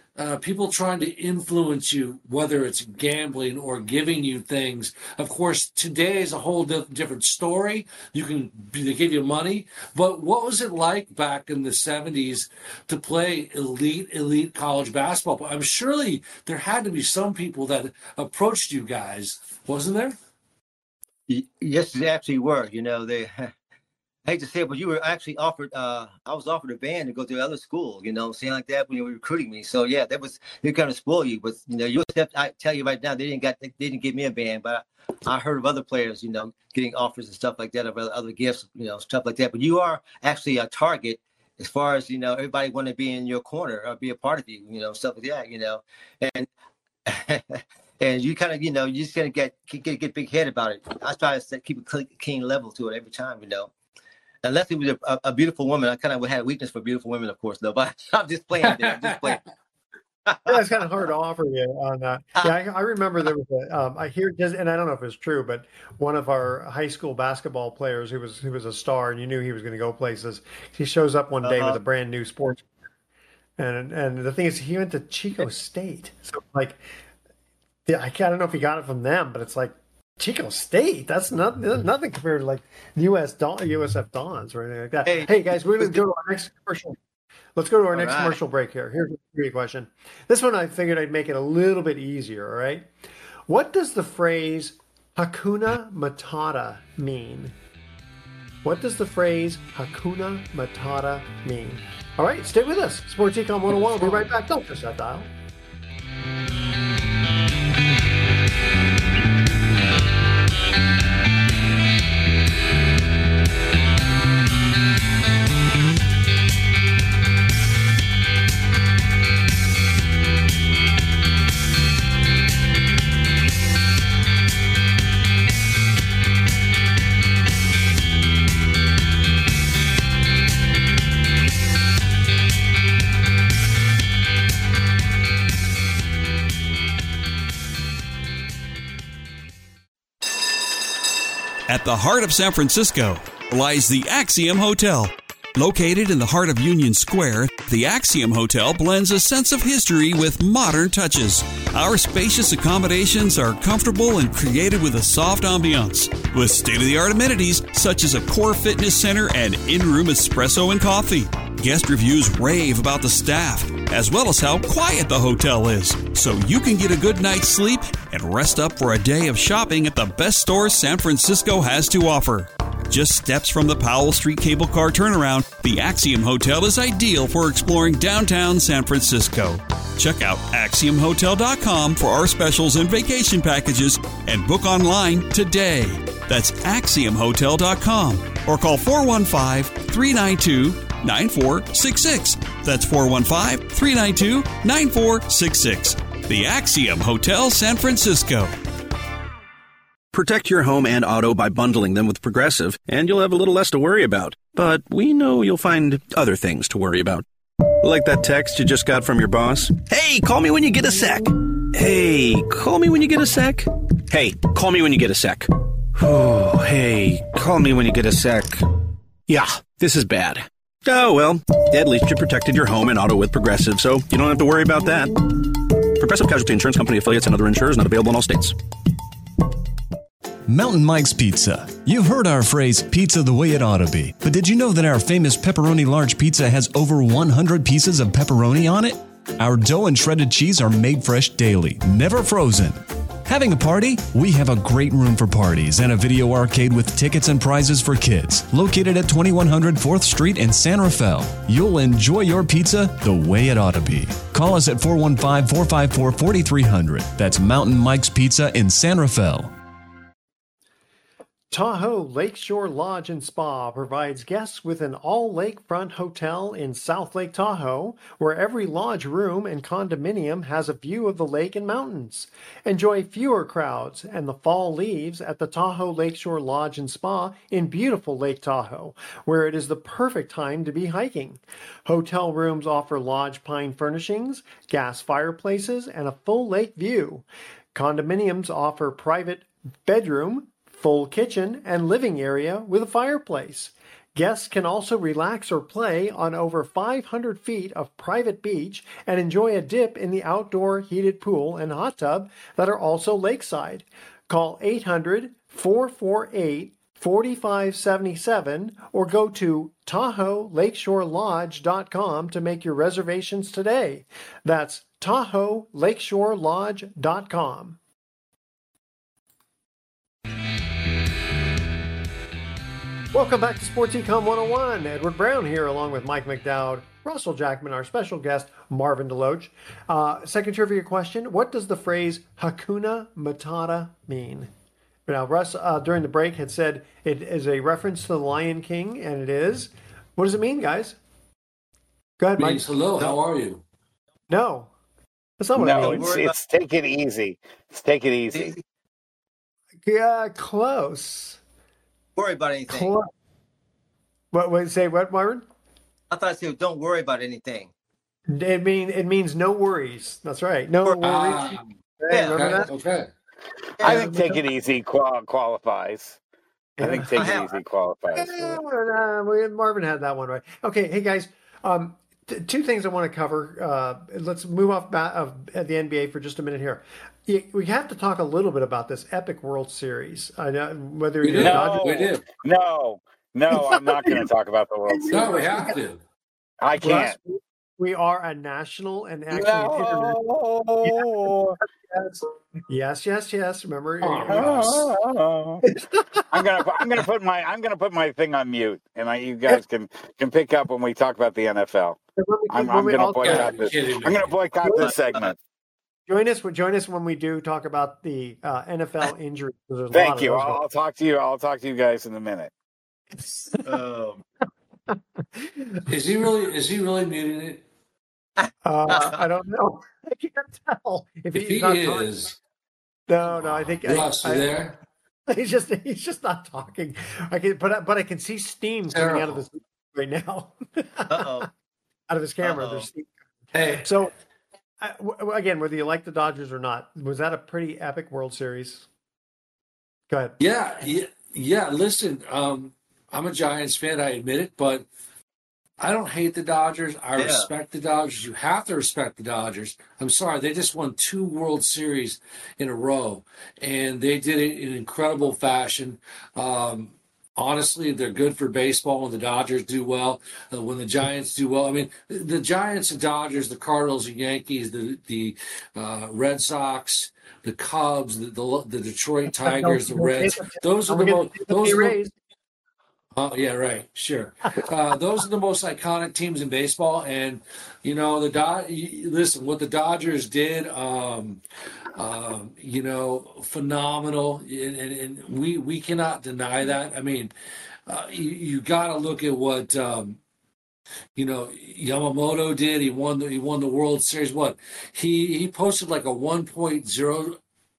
Speaker 3: uh, people trying to influence you, whether it's gambling or giving you things. Of course, today is a whole di- different story. You can they give you money, but what was it like back in the seventies to play elite, elite college basketball? I'm surely there had to be some people that approached you guys, wasn't there?
Speaker 7: Yes, they actually were. You know, they. I hate to say it, but you were actually offered. Uh, I was offered a band to go to another school. You know, saying like that when you were recruiting me. So yeah, that was they kind of spoil you. But you know, you have to, I tell you right now, they didn't got they didn't give me a band, but I, I heard of other players, you know, getting offers and stuff like that, of other, other gifts, you know, stuff like that. But you are actually a target as far as, you know, everybody want to be in your corner or be a part of you, you know, stuff like that, you know, and. And you kind of, you know, you just gonna get get get big head about it. I try to keep a clean level to it every time, you know. Unless it was a, a beautiful woman, I kind of had a weakness for beautiful women, of course, though. But I'm just playing there. I'm just playing.
Speaker 2: Yeah, it's kind of hard to offer you on that. Yeah, I, I remember there was a. Um, I hear, and I don't know if it's true, but one of our high school basketball players, who was who was a star, and you knew he was going to go places. He shows up one day uh-huh. with a brand new sports, and and the thing is, he went to Chico State, so like. Yeah, I don't know if he got it from them, but it's like Chico State. That's not nothing compared to like U S Don, U S F Dons or anything like that. Hey, hey guys, we're going to go to our next commercial. Let's go to our all next right. commercial break here. Here's a great question. This one I figured I'd make it a little bit easier. All right, what does the phrase Hakuna Matata mean? What does the phrase Hakuna Matata mean? All right, stay with us. Sports Econ one oh one. We'll be right back. Don't touch that dial.
Speaker 13: At the heart of San Francisco lies the Axiom Hotel. Located in the heart of Union Square, the Axiom Hotel blends a sense of history with modern touches. Our spacious accommodations are comfortable and created with a soft ambiance, with state-of-the-art amenities such as a core fitness center and in-room espresso and coffee. Guest reviews rave about the staff, as well as how quiet the hotel is, so you can get a good night's sleep and rest up for a day of shopping at the best stores San Francisco has to offer. Just steps from the Powell Street cable car turnaround, the Axiom Hotel is ideal for exploring downtown San Francisco. Check out axiom hotel dot com for our specials and vacation packages and book online today. That's axiom hotel dot com or call four one five, three nine two, nine four six six. That's four one five, three nine two, nine four six six. The Axiom Hotel San Francisco.
Speaker 14: Protect your home and auto by bundling them with Progressive, and you'll have a little less to worry about. But we know you'll find other things to worry about. Like that text you just got from your boss. Hey, call me when you get a sec. Hey, call me when you get a sec. Hey, call me when you get a sec. Oh, hey, call me when you get a sec. Yeah, this is bad. Oh, well, at least you protected your home and auto with Progressive, so you don't have to worry about that. Progressive Casualty Insurance Company affiliates and other insurers not available in all states.
Speaker 15: Mountain Mike's Pizza. You've heard our phrase, pizza the way it ought to be. But did you know that our famous pepperoni large pizza has over one hundred pieces of pepperoni on it? Our dough and shredded cheese are made fresh daily, never frozen. Having a party? We have a great room for parties and a video arcade with tickets and prizes for kids. Located at twenty-one hundred fourth Street in San Rafael. You'll enjoy your pizza the way it ought to be. Call us at four one five, four five four, four three zero zero. That's Mountain Mike's Pizza in San Rafael.
Speaker 2: Tahoe Lakeshore Lodge and Spa provides guests with an all-lakefront hotel in South Lake Tahoe, where every lodge room and condominium has a view of the lake and mountains. Enjoy fewer crowds and the fall leaves at the Tahoe Lakeshore Lodge and Spa in beautiful Lake Tahoe, where it is the perfect time to be hiking. Hotel rooms offer lodge pine furnishings, gas fireplaces, and a full lake view. Condominiums offer private bedroom, full kitchen, and living area with a fireplace. Guests can also relax or play on over five hundred feet of private beach and enjoy a dip in the outdoor heated pool and hot tub that are also lakeside. Call eight hundred, four four eight, four five seven seven or go to Tahoe Lakeshore Lodge dot com to make your reservations today. That's Tahoe Lakeshore Lodge dot com. Welcome back to Sports Econ one oh one. Edward Brown here along with Mike McDowd, Russell Jackman, our special guest, Marvin DeLoach. Uh, second trivia question, what does the phrase Hakuna Matata mean? Now, Russ, uh, during the break, had said it is a reference to the Lion King, and it is. What does it mean, guys? Go ahead, Mike.
Speaker 3: Means hello, how are you?
Speaker 2: No. That's not what
Speaker 8: no,
Speaker 2: it means.
Speaker 8: it's, it's take it easy. It's take it easy.
Speaker 2: Yeah, close.
Speaker 7: Worry about anything.
Speaker 2: Close. What would say? What, Marvin?
Speaker 7: I thought I said, don't worry about anything.
Speaker 2: It mean it means no worries. That's right. No worries.
Speaker 7: Uh, yeah,
Speaker 2: remember
Speaker 3: okay,
Speaker 2: that?
Speaker 3: okay.
Speaker 8: I think take it easy qual- qualifies. I think take it easy qualifies.
Speaker 2: Yeah, uh, Marvin had that one right. Okay, hey guys, um, t- two things I want to cover. Uh, let's move off ba- of at the N B A for just a minute here. We have to talk a little bit about this epic World Series. I know whether
Speaker 3: we
Speaker 2: you're
Speaker 3: did.
Speaker 2: Dodgers.
Speaker 3: We did.
Speaker 8: No, no, I'm not going to talk about the World Series.
Speaker 3: No, we have to.
Speaker 8: I can't.
Speaker 2: Russ, we are a national and actually
Speaker 8: no.
Speaker 2: an international. Yes, yes, yes. Remember,
Speaker 8: oh, I'm gonna I'm gonna put my I'm gonna put my thing on mute, and I, you guys can can pick up when we talk about the N F L. I'm, I'm gonna boycott this. I'm gonna boycott this segment.
Speaker 2: Join us. Join us when we do talk about the uh, N F L injuries.
Speaker 8: Thank you. I'll, I'll talk to you. I'll talk to you guys in a minute.
Speaker 7: um.
Speaker 3: Is he really? Is he really muting it?
Speaker 2: Uh, I don't know. I can't tell if,
Speaker 3: If
Speaker 2: he's
Speaker 3: he
Speaker 2: not
Speaker 3: is,
Speaker 2: talking. No, no. I think
Speaker 3: Ross,
Speaker 2: I,
Speaker 3: you
Speaker 2: I,
Speaker 3: there?
Speaker 2: He's just he's just not talking. I can, but I- but I can see steam coming
Speaker 3: Terrible.
Speaker 2: out of his right now.
Speaker 7: Uh-oh.
Speaker 2: Out of his camera,
Speaker 7: Uh-oh.
Speaker 2: there's steam.
Speaker 3: Hey,
Speaker 2: So uh, w- again, whether you like the Dodgers or not, was that a pretty epic World Series? Go ahead.
Speaker 3: yeah, yeah, yeah. Listen, um, I'm a Giants fan. I admit it, but I don't hate the Dodgers. I
Speaker 7: Yeah.
Speaker 3: respect the Dodgers. You have to respect the Dodgers. I'm sorry, they just won two World Series in a row, and they did it in incredible fashion. Um, honestly, they're good for baseball when the Dodgers do well. Uh, when the Giants do well, I mean, the Giants and Dodgers, the Cardinals and Yankees, the the uh, Red Sox, the Cubs, the the, the Detroit Tigers, the Reds. Those are the most. Those are the, Oh yeah, right. Sure. Uh, those are the most iconic teams in baseball, and you know the Dod. Listen, what the Dodgers did, um, um, you know, phenomenal, and, and, and we we cannot deny that. I mean, uh, you, you got to look at what um, you know Yamamoto did. He won the he won the World Series. What he he posted like a one point oh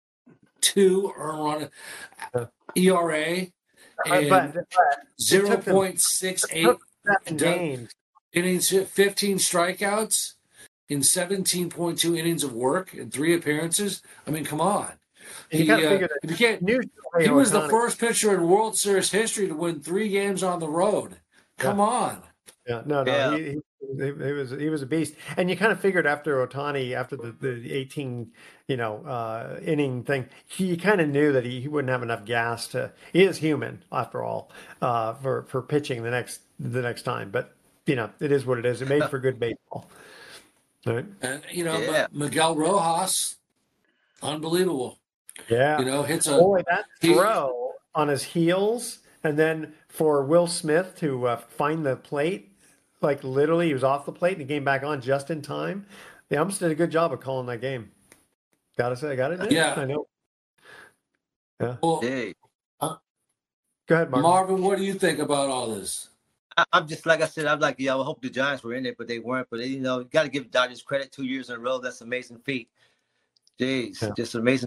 Speaker 3: two earn run E R A. And
Speaker 2: But- but
Speaker 3: zero point six eight
Speaker 2: seven games.
Speaker 3: innings, fifteen strikeouts in seventeen point two innings of work and three appearances. I mean, come on.
Speaker 2: You
Speaker 3: He,
Speaker 2: gotta
Speaker 3: uh,
Speaker 2: figure that
Speaker 3: if you can't,
Speaker 2: New
Speaker 3: he was the
Speaker 2: Ohtani.
Speaker 3: first pitcher in World Series history to win three games on the road. Come on.
Speaker 2: Yeah, no, no,
Speaker 7: Yeah.
Speaker 2: He, he, he he was he was a beast, and you kind of figured after Otani, after the, the eighteen, you know, uh, inning thing, he kind of knew that he, he wouldn't have enough gas to. He is human after all, uh, for for pitching the next the next time. But you know, it is what it is. It made for good baseball. Right?
Speaker 3: And, you know,
Speaker 7: Yeah.
Speaker 3: Miguel Rojas, unbelievable.
Speaker 2: Yeah,
Speaker 3: You know, hits a.
Speaker 2: boy, that
Speaker 3: he-
Speaker 2: throw on his heels, and then for Will Smith to uh, find the plate. Like literally, he was off the plate and he came back on just in time. The umpires did a good job of calling that game. Gotta say, I gotta admit,
Speaker 3: Yeah.
Speaker 2: I know. Yeah.
Speaker 3: Well,
Speaker 7: Hey.
Speaker 2: Go ahead, Mark.
Speaker 3: Marvin, what do you think about all this?
Speaker 7: I, I'm just like I said. I'm like, yeah, I hope the Giants were in it, but they weren't. But they, you know, you got to give Dodgers credit. Two years in a row, that's an amazing feat. Jeez,
Speaker 2: Yeah.
Speaker 7: just amazing.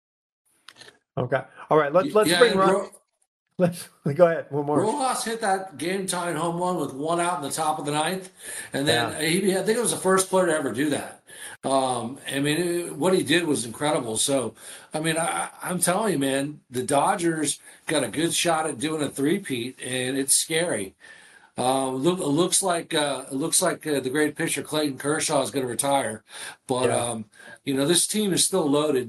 Speaker 2: Okay. All right. Let's let's
Speaker 3: Yeah,
Speaker 2: bring
Speaker 3: and
Speaker 2: Ron.
Speaker 3: Ro-
Speaker 2: Let's go ahead. One more.
Speaker 3: Rojas hit that game-tying home run with one out in the top of the ninth, and then he, I think it was the first player to ever do that. Um, I mean, it, what he did was incredible. So, I mean, I, I'm telling you, man, the Dodgers got a good shot at doing a three-peat, and it's scary. Uh, look, it looks like uh, it looks like uh, the great pitcher Clayton Kershaw is going to retire, but
Speaker 2: Yeah.
Speaker 3: um, you know this team is still loaded,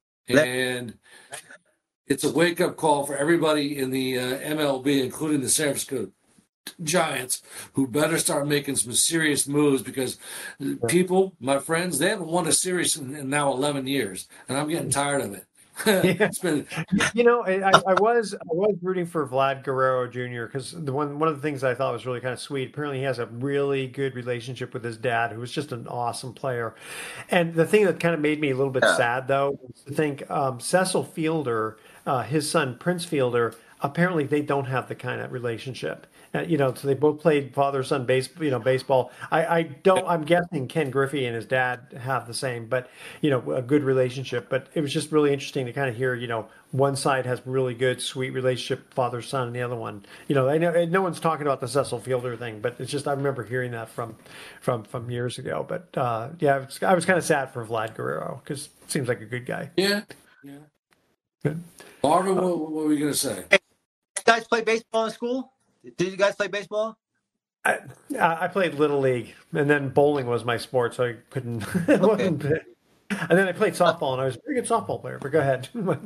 Speaker 3: and it's a wake up call for everybody in the uh, M L B, including the San Francisco Giants, who better start making some serious moves because people, my friends, they haven't won a series in, in now eleven years, and I'm getting tired of it. It's been,
Speaker 2: You know, I, I was I was rooting for Vlad Guerrero Junior because the one one of the things I thought was really kind of sweet. Apparently, he has a really good relationship with his dad, who was just an awesome player. And the thing that kind of made me a little bit sad, though, was to think um, Cecil Fielder, uh, his son Prince Fielder, apparently they don't have the kind of relationship. Uh, you know, so they both played father-son base, you know, baseball. I, I don't. I'm guessing Ken Griffey and his dad have the same, but you know, a good relationship. But it was just really interesting to kind of hear. You know, one side has really good, sweet relationship, father-son, and the other one, you know, I know no one's talking about the Cecil Fielder thing, but it's just I remember hearing that from from from years ago. But uh, yeah, I was, I was kind of sad for Vlad Guerrero because it seems like a good guy.
Speaker 3: yeah, yeah. Good. Marvin, what, what were you going to say?
Speaker 7: Hey, you guys play baseball in school? Did you guys play baseball?
Speaker 2: I, I played Little League, and then bowling was my sport, so I couldn't. It wasn't, and then I played softball, and I was a pretty good softball player. But go ahead.
Speaker 3: No,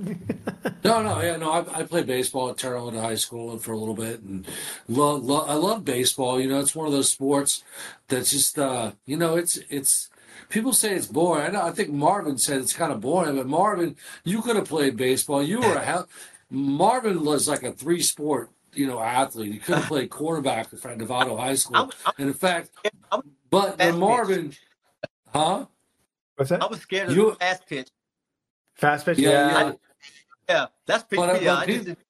Speaker 3: no, yeah, no. I, I played baseball at Terre Haute High School for a little bit, and love, love, I love baseball. You know, it's one of those sports that's just, uh, you know, it's it's. People say it's boring. I know. I think Marvin said it's kind of boring, but Marvin, you could have played baseball. You were a hell. Marvin was like a three-sport, you know, athlete. He could have played quarterback at Novato High School.
Speaker 7: I'm, I'm,
Speaker 3: and in fact,
Speaker 7: I'm
Speaker 3: but the Marvin,
Speaker 7: pitch.
Speaker 3: huh?
Speaker 2: What's that?
Speaker 7: I was scared of
Speaker 3: You-
Speaker 7: the fast pitch.
Speaker 2: Fast pitch.
Speaker 3: Yeah,
Speaker 2: Yeah.
Speaker 3: yeah.
Speaker 7: I, yeah, that's pretty.
Speaker 3: But, uh,
Speaker 7: yeah,
Speaker 3: but
Speaker 7: I
Speaker 3: he-
Speaker 7: just,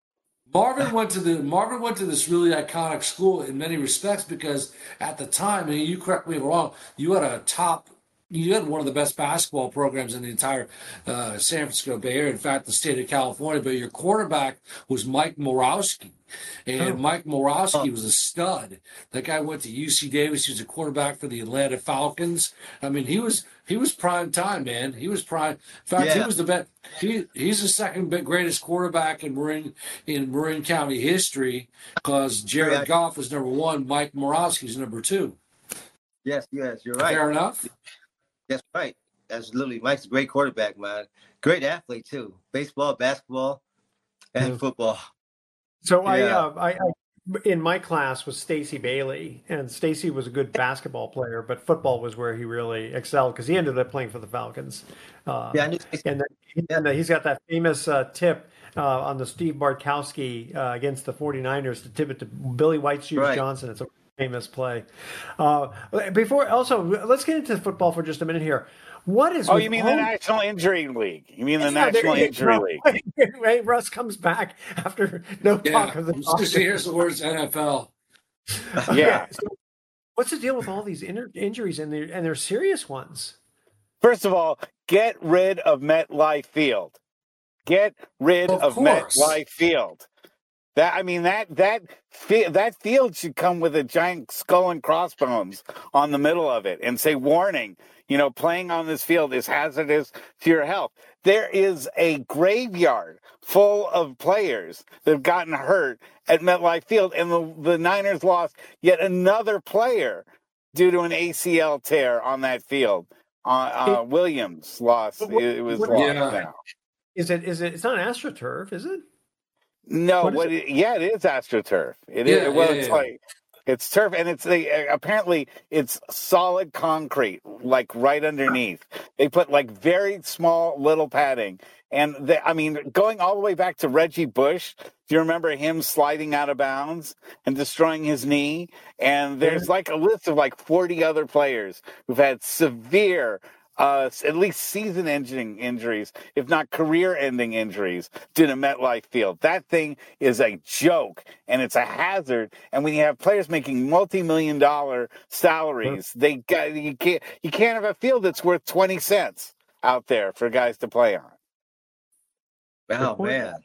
Speaker 3: Marvin went to the Marvin went to this really iconic school in many respects because at the time, and you correct me if I'm wrong, you had a top, you had one of the best basketball programs in the entire uh, San Francisco Bay Area. In fact, the state of California. But your quarterback was Mike Morawski, and
Speaker 2: Oh.
Speaker 3: Mike Morawski was a stud. That guy went to U C Davis. He was a quarterback for the Atlanta Falcons. I mean, he was he was prime time, man. He was prime. In fact, he
Speaker 7: Yeah.
Speaker 3: was the best. He he's the second big- greatest quarterback in Marin in Marin County history because Jared
Speaker 7: Yeah.
Speaker 3: Goff was number one. Mike Morawski's number two.
Speaker 7: yes, yes, you're right.
Speaker 3: Fair enough.
Speaker 7: That's right. That's literally Mike's a great quarterback, man. Great athlete too. Baseball, basketball, and
Speaker 2: Yeah.
Speaker 7: football.
Speaker 2: So I,
Speaker 7: Yeah.
Speaker 2: uh, I, I, in my class was Stacy Bailey, and Stacy was a good basketball player, but football was where he really excelled because he ended up playing for the Falcons. Uh,
Speaker 7: Yeah, I knew.
Speaker 2: and then, and then he's got that famous uh, tip uh, on the Steve Bartkowski uh, against the 49ers to tip it to Billy White Shoes
Speaker 7: Right.
Speaker 2: Johnson. It's a famous play. Uh, before also, let's get into football for just a minute here. What is
Speaker 8: Oh,
Speaker 2: with
Speaker 8: you mean
Speaker 2: all-
Speaker 8: the National Injury League? You mean the
Speaker 2: Yeah, there
Speaker 8: National
Speaker 2: you
Speaker 8: Injury
Speaker 2: go.
Speaker 8: League?
Speaker 2: Right, Russ comes back after no
Speaker 3: Yeah,
Speaker 2: talk of the
Speaker 3: I'm just to hear the words N F L.
Speaker 8: Yeah.
Speaker 2: So what's the deal with all these inter- injuries and they're and they're serious ones?
Speaker 8: First of all, get rid of MetLife Field. Get rid
Speaker 3: Of
Speaker 8: of,
Speaker 3: course.
Speaker 8: MetLife Field. That I mean that that fi- that field should come with a giant skull and crossbones on the middle of it and say warning, you know, playing on this field is hazardous to your health. There is a graveyard full of players that have gotten hurt at MetLife Field, and the, the Niners lost yet another player due to an A C L tear on that field. Uh, uh, Williams lost.
Speaker 2: What-
Speaker 8: It, it was
Speaker 2: what-
Speaker 8: lost
Speaker 3: Yeah.
Speaker 8: now.
Speaker 2: Is it is it it's not AstroTurf, is it?
Speaker 8: No,
Speaker 2: What is
Speaker 8: what? It, yeah, it is AstroTurf. It
Speaker 3: Yeah,
Speaker 8: is. Well,
Speaker 3: yeah,
Speaker 8: it's
Speaker 3: yeah.
Speaker 8: like it's turf, and it's the apparently it's solid concrete, like right underneath. They put like very small little padding, and they, I mean, going all the way back to Reggie Bush. Do you remember him sliding out of bounds and destroying his knee? And there's like a list of like forty other players who've had severe. Uh, at least season-ending injuries, if not career-ending injuries, due to MetLife Field. That thing is a joke, and it's a hazard. And when you have players making multi-million dollar salaries, they got, you can't you can't have a field that's worth twenty cents out there for guys to play on.
Speaker 7: Oh man.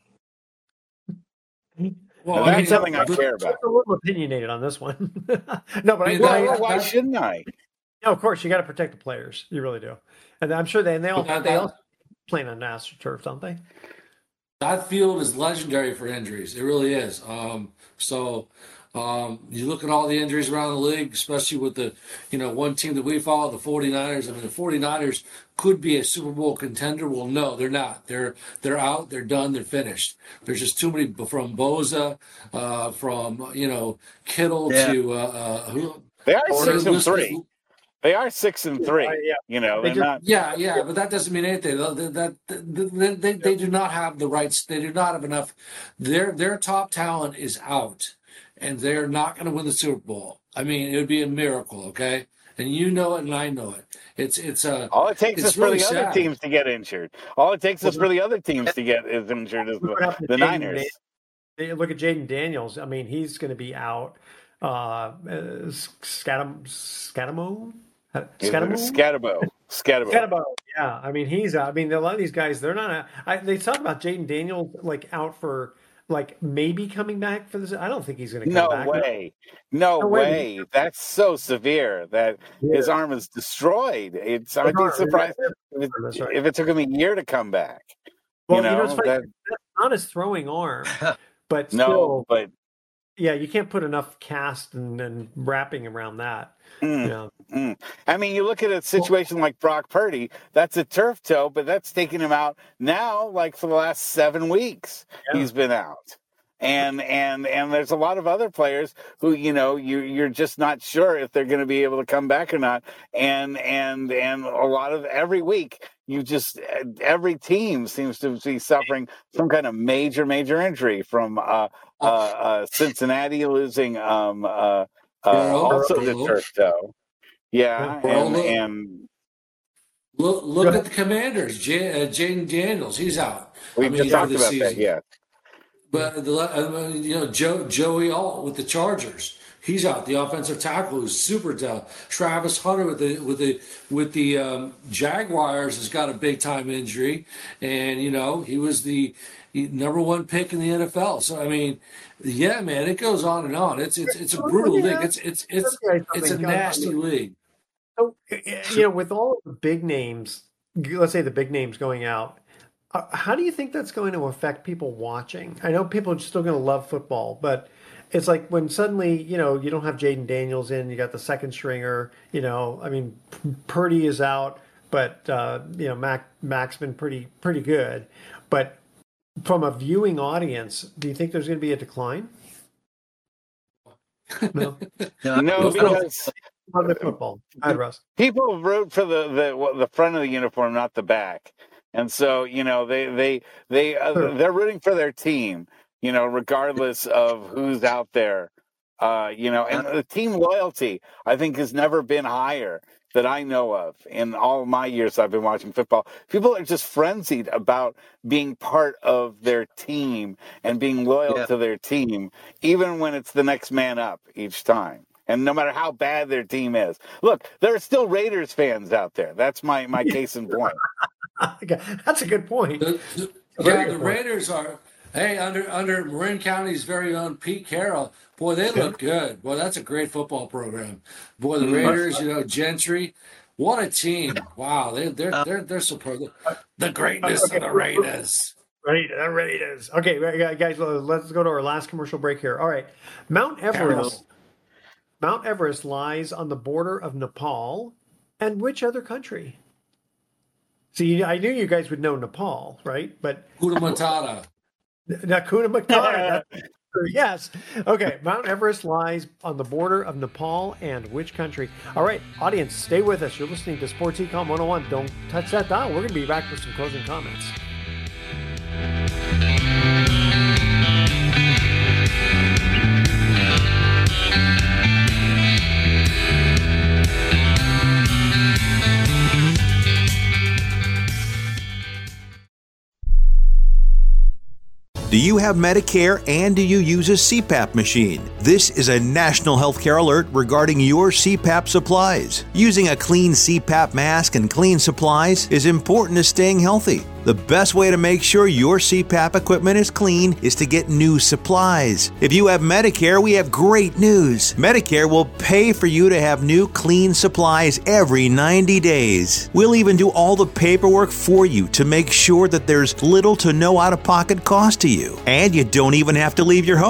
Speaker 3: Well,
Speaker 8: That's
Speaker 3: I mean,
Speaker 8: something I
Speaker 3: the-
Speaker 8: care about.
Speaker 2: I'm a little opinionated on this one. No, but I,
Speaker 3: Yeah,
Speaker 8: Well,
Speaker 2: I,
Speaker 3: that-
Speaker 8: why
Speaker 3: that-
Speaker 8: shouldn't I?
Speaker 2: no, of course you got to protect the players. You really do, and I'm sure they and they all
Speaker 3: That-
Speaker 2: they
Speaker 3: that-
Speaker 2: all playing on AstroTurf, don't they?
Speaker 3: That field is legendary for injuries. It really is. Um, so, Um, you look at all the injuries around the league, especially with the, you know, one team that we follow, the 49ers. I mean, the 49ers could be a Super Bowl contender. Well, no, they're not. They're they're out. They're done. They're finished. There's just too many, from Bosa, uh, from, you know, Kittle yeah. to uh, uh, who.
Speaker 8: They are six and three. They are six and three. Yeah, yeah. You know,
Speaker 3: they
Speaker 8: they're
Speaker 3: just,
Speaker 8: not.
Speaker 3: Yeah, yeah, but that doesn't mean anything. That, that, that they, they do not have the rights. They do not have enough. Their their top talent is out, and they're not going to win the Super Bowl. I mean, it would be a miracle, okay? And you know it, and I know it. It's it's a.
Speaker 8: All it takes is for
Speaker 3: really
Speaker 8: the
Speaker 3: sad.
Speaker 8: other teams to get injured. All it takes well, is for the other teams to get is injured as the, the Niners.
Speaker 2: Dan- look at Jaden Daniels. I mean, he's going to be out. Uh, Scatam Scatamo.
Speaker 8: Scatabo, Scatabo,
Speaker 2: Scatabo. Yeah, I mean he's. I mean a lot of these guys, they're not. A, I, they talk about Jaden Daniels like out for like maybe coming back for this. I don't think he's going to come
Speaker 8: no
Speaker 2: back.
Speaker 8: Way. No, no way. way. That's so severe that yeah. his arm is destroyed. It's. I'd be surprised if it, right. if it took him a year to come back.
Speaker 2: Well,
Speaker 8: you know,
Speaker 2: you know it's funny.
Speaker 8: that,
Speaker 2: that's not his throwing arm, but still,
Speaker 8: no, but
Speaker 2: yeah, you can't put enough cast and, and wrapping around that.
Speaker 8: Mm,
Speaker 2: yeah.
Speaker 8: mm. I mean, you look at a situation like Brock Purdy, that's a turf toe, but that's taking him out now, like for the last seven weeks, yeah. he's been out. And, and, and there's a lot of other players who, you know, you, you're just not sure if they're going to be able to come back or not. And, and, and a lot of every week, you just, every team seems to be suffering some kind of major, major injury from, uh, uh, uh Cincinnati losing, um, uh, Uh, also the turf toe. Yeah, and, and
Speaker 3: look look at the Commanders. J- uh, Jaden Daniels, he's out.
Speaker 8: We
Speaker 3: I mean,
Speaker 8: just talked about
Speaker 3: season.
Speaker 8: that, yeah.
Speaker 3: But the, uh, you know, Joe, Joey Alt with the Chargers, he's out. The offensive tackle who's super down. Travis Hunter with the with the with the um, Jaguars has got a big time injury, and you know he was the number one pick in the N F L. So I mean, yeah, man, it goes on and on. It's it's it's a brutal league. It's it's it's it's a nasty league.
Speaker 2: So you know, with all the big names, let's say the big names going out, uh, how do you think that's going to affect people watching? I know people are still going to love football, but it's like when suddenly you know you don't have Jaden Daniels in, you got the second stringer. You know, I mean, Purdy is out, but uh, you know, Mac Mac's been pretty pretty good, but from a viewing audience, do you think there's going to be a decline? No,
Speaker 8: no, no because
Speaker 2: on the football. Hi, Russ.
Speaker 8: People root for the, the the front of the uniform, not the back, and so you know they they they uh, sure. they're rooting for their team, you know, regardless of who's out there, uh, you know, and the team loyalty I think has never been higher that I know of in all of my years I've been watching football. People are just frenzied about being part of their team and being loyal yeah. to their team, even when it's the next man up each time. And no matter how bad their team is. Look, there are still Raiders fans out there. That's my, my case in point.
Speaker 2: That's a good point.
Speaker 3: The, the, yeah, the Raiders are, hey, under under Marin County's very own Pete Carroll. Boy, they look good. Boy, that's a great football program. Boy, the Raiders, you know, Gentry, what a team! Wow, they, they're they're they're superb. The greatness of the Raiders.
Speaker 2: Right, the Raiders. Okay, guys, let's go to our last commercial break here. All right, Mount Everest. Mount Everest lies on the border of Nepal and which other country? See, I knew you guys would know Nepal, right? But
Speaker 3: Hakuna Matata.
Speaker 2: Hakuna Matata. Yes. Okay. Mount Everest lies on the border of Nepal and which country? All right, audience, stay with us. You're listening to Sports Econ one oh one. Don't touch that dial. We're going to be back with some closing comments.
Speaker 16: Do you have Medicare and do you use a C PAP machine? This is a national healthcare alert regarding your C PAP supplies. Using a clean C PAP mask and clean supplies is important to staying healthy. The best way to make sure your C PAP equipment is clean is to get new supplies. If you have Medicare, we have great news. Medicare will pay for you to have new clean supplies every ninety days. We'll even do all the paperwork for you to make sure that there's little to no out-of-pocket cost to you. And you don't even have to leave your home.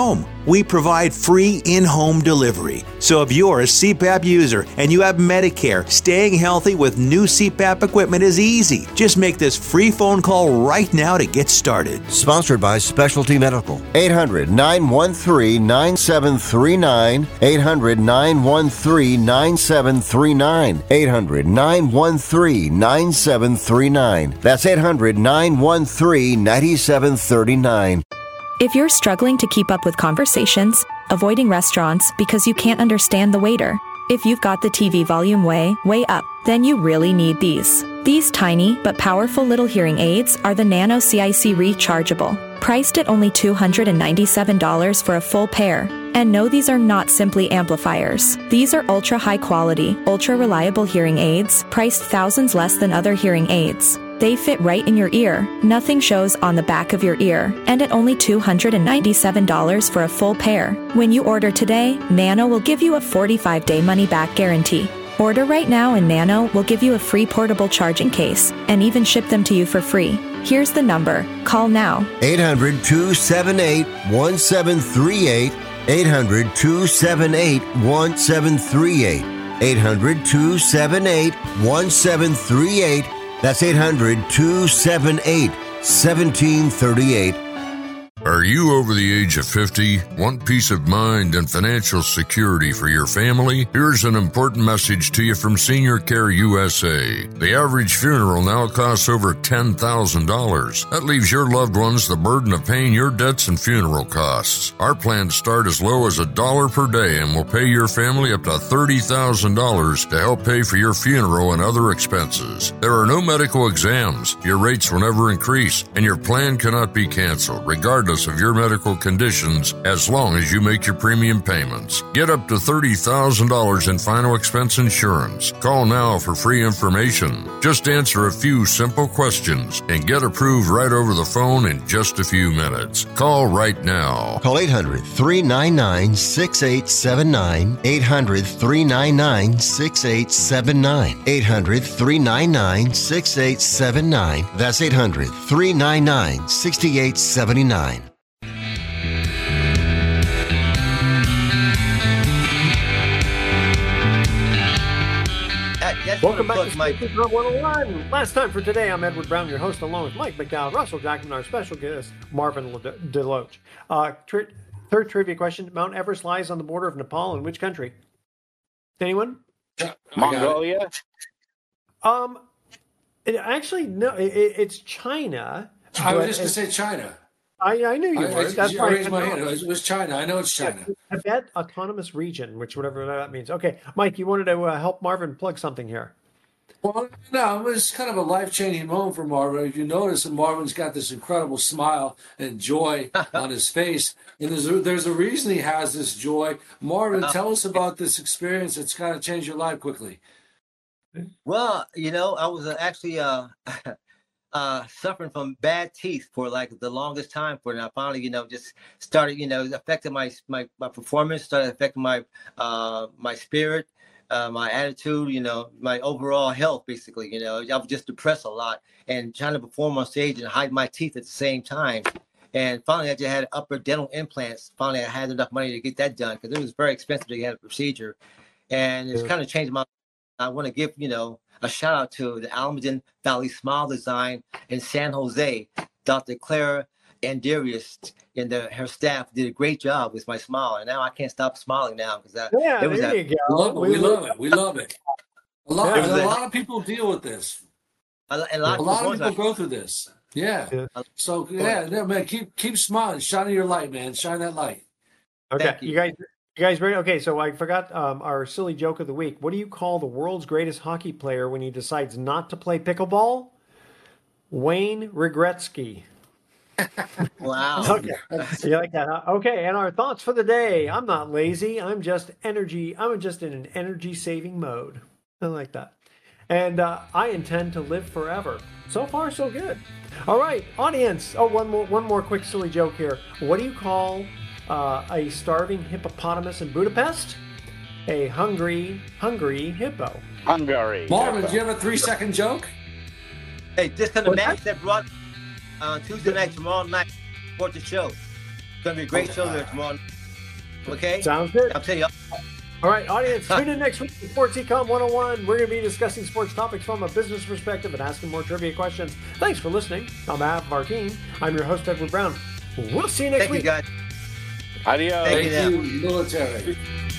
Speaker 16: we provide free in-home delivery. So if you're a C PAP user and you have Medicare, staying healthy with new C PAP equipment is easy. Just make this free phone call right now to get started.
Speaker 10: Sponsored by Specialty Medical. eight hundred, nine one three, nine seven three nine. eight hundred, nine one three, nine seven three nine. eight hundred, nine one three, nine seven three nine. That's eight hundred, nine one three, nine seven three nine.
Speaker 17: If you're struggling to keep up with conversations, avoiding restaurants because you can't understand the waiter, if you've got the T V volume way, way up, then you really need these. These tiny but powerful little hearing aids are the Nano C I C Rechargeable, priced at only two hundred ninety-seven dollars for a full pair. And no, these are not simply amplifiers. These are ultra high quality, ultra reliable hearing aids, priced thousands less than other hearing aids. They fit right in your ear, nothing shows on the back of your ear, and at only two hundred ninety-seven dollars for a full pair. When you order today, Nano will give you a forty-five day money-back guarantee. Order right now and Nano will give you a free portable charging case and even ship them to you for free. Here's the number. Call now.
Speaker 10: eight hundred, two seven eight, one seven three eight. eight hundred, two seven eight, one seven three eight. eight hundred, two seven eight, one seven three eight. That's eight hundred, two seven eight, one seven three eight.
Speaker 18: Are you over the age of fifty? Want peace of mind and financial security for your family? Here's an important message to you from Senior Care U S A. The average funeral now costs over ten thousand dollars. That leaves your loved ones the burden of paying your debts and funeral costs. Our plans start as low as a dollar per day and will pay your family up to thirty thousand dollars to help pay for your funeral and other expenses. There are no medical exams. Your rates will never increase, and your plan cannot be canceled, regardless of your medical conditions, as long as you make your premium payments. Get up to thirty thousand dollars in final expense insurance. Call now for free information. Just answer a few simple questions and get approved right over the phone in just a few minutes. Call right now.
Speaker 10: Call eight hundred, three nine nine, six eight seven nine. eight hundred, three nine nine, six eight seven nine. eight hundred, three nine nine, six eight seven nine. That's eight hundred, three nine nine, six eight seven nine.
Speaker 2: Welcome back to Mike one oh one. Last time for today, I'm Edward Brown, your host, along with Mike McDowell, Russell Jackman, our special guest, Marvin Deloach. Uh, tri- third trivia question. Mount Everest lies on the border of Nepal in which country? Anyone?
Speaker 8: Mongolia?
Speaker 2: Um, it, actually, no, it, it's China.
Speaker 3: I was just going to say China.
Speaker 2: I, I knew you
Speaker 3: I,
Speaker 2: were.
Speaker 3: I,
Speaker 2: That's
Speaker 3: I raised my hand. It was, it was China. I know it's China.
Speaker 2: Tibet Autonomous Region, which whatever that means. Okay, Mike, you wanted to uh, help Marvin plug something here.
Speaker 3: Well, no, it was kind of a life-changing moment for Marvin. If you notice, Marvin's got this incredible smile and joy on his face. And there's a, there's a reason he has this joy. Marvin, tell us about this experience that's kind of changed your life quickly.
Speaker 7: Well, you know, I was uh, actually uh, uh, suffering from bad teeth for like the longest time for it. And I finally, you know, just started, you know, affecting my, my, my performance, started affecting my, uh, my spirit. Uh, my attitude, you know, my overall health, basically, you know, I was just depressed a lot and trying to perform on stage and hide my teeth at the same time. And finally, I just had upper dental implants. Finally, I had enough money to get that done because it was very expensive to get a procedure. And it's yeah. kind of changed my, I want to give, you know, a shout out to the Almaden Valley Smile Design in San Jose, Doctor Clara Andarius and the, her staff did a great job with my smile, and now I can't stop smiling now because that.
Speaker 2: Yeah,
Speaker 7: it was
Speaker 2: there
Speaker 7: that,
Speaker 2: you go.
Speaker 3: Love it. We, we love it. We love it. A lot,
Speaker 7: yeah,
Speaker 3: a
Speaker 7: that,
Speaker 3: lot of people deal with this.
Speaker 7: A, a lot,
Speaker 3: a lot of people
Speaker 7: like,
Speaker 3: go through this. Yeah. yeah. So yeah, yeah, man, keep keep smiling, shining your light, man. Shine that light.
Speaker 2: Okay, you. you guys, you guys ready? Okay, so I forgot um, our silly joke of the week. What do you call the world's greatest hockey player when he decides not to play pickleball? Wayne Gretzky.
Speaker 7: Wow.
Speaker 2: Okay. You like that, huh? Okay, and our thoughts for the day. I'm not lazy. I'm just energy. I'm just in an energy saving mode. I like that. And uh, I intend to live forever. So far, so good. All right, audience. Oh, one more, one more quick silly joke here. What do you call uh, a starving hippopotamus in Budapest? A hungry, hungry hippo.
Speaker 8: Hungary.
Speaker 3: Marvin, do you have a three-second joke?
Speaker 7: Hey, just to the match that brought uh, Tuesday night, tomorrow night, support the show. It's going to be a great show there tomorrow night. Okay?
Speaker 2: Sounds good.
Speaker 7: I'll tell you.
Speaker 2: All right, audience, tune in next week to Sports Econ one oh one. We're going to be discussing sports topics from a business perspective and asking more trivia questions. Thanks for listening. On behalf of our team, I'm your host, Edward Brown. We'll see you next
Speaker 7: Thank
Speaker 2: week.
Speaker 7: you, guys.
Speaker 8: Adios.
Speaker 7: Thank you,
Speaker 3: Thank you, military.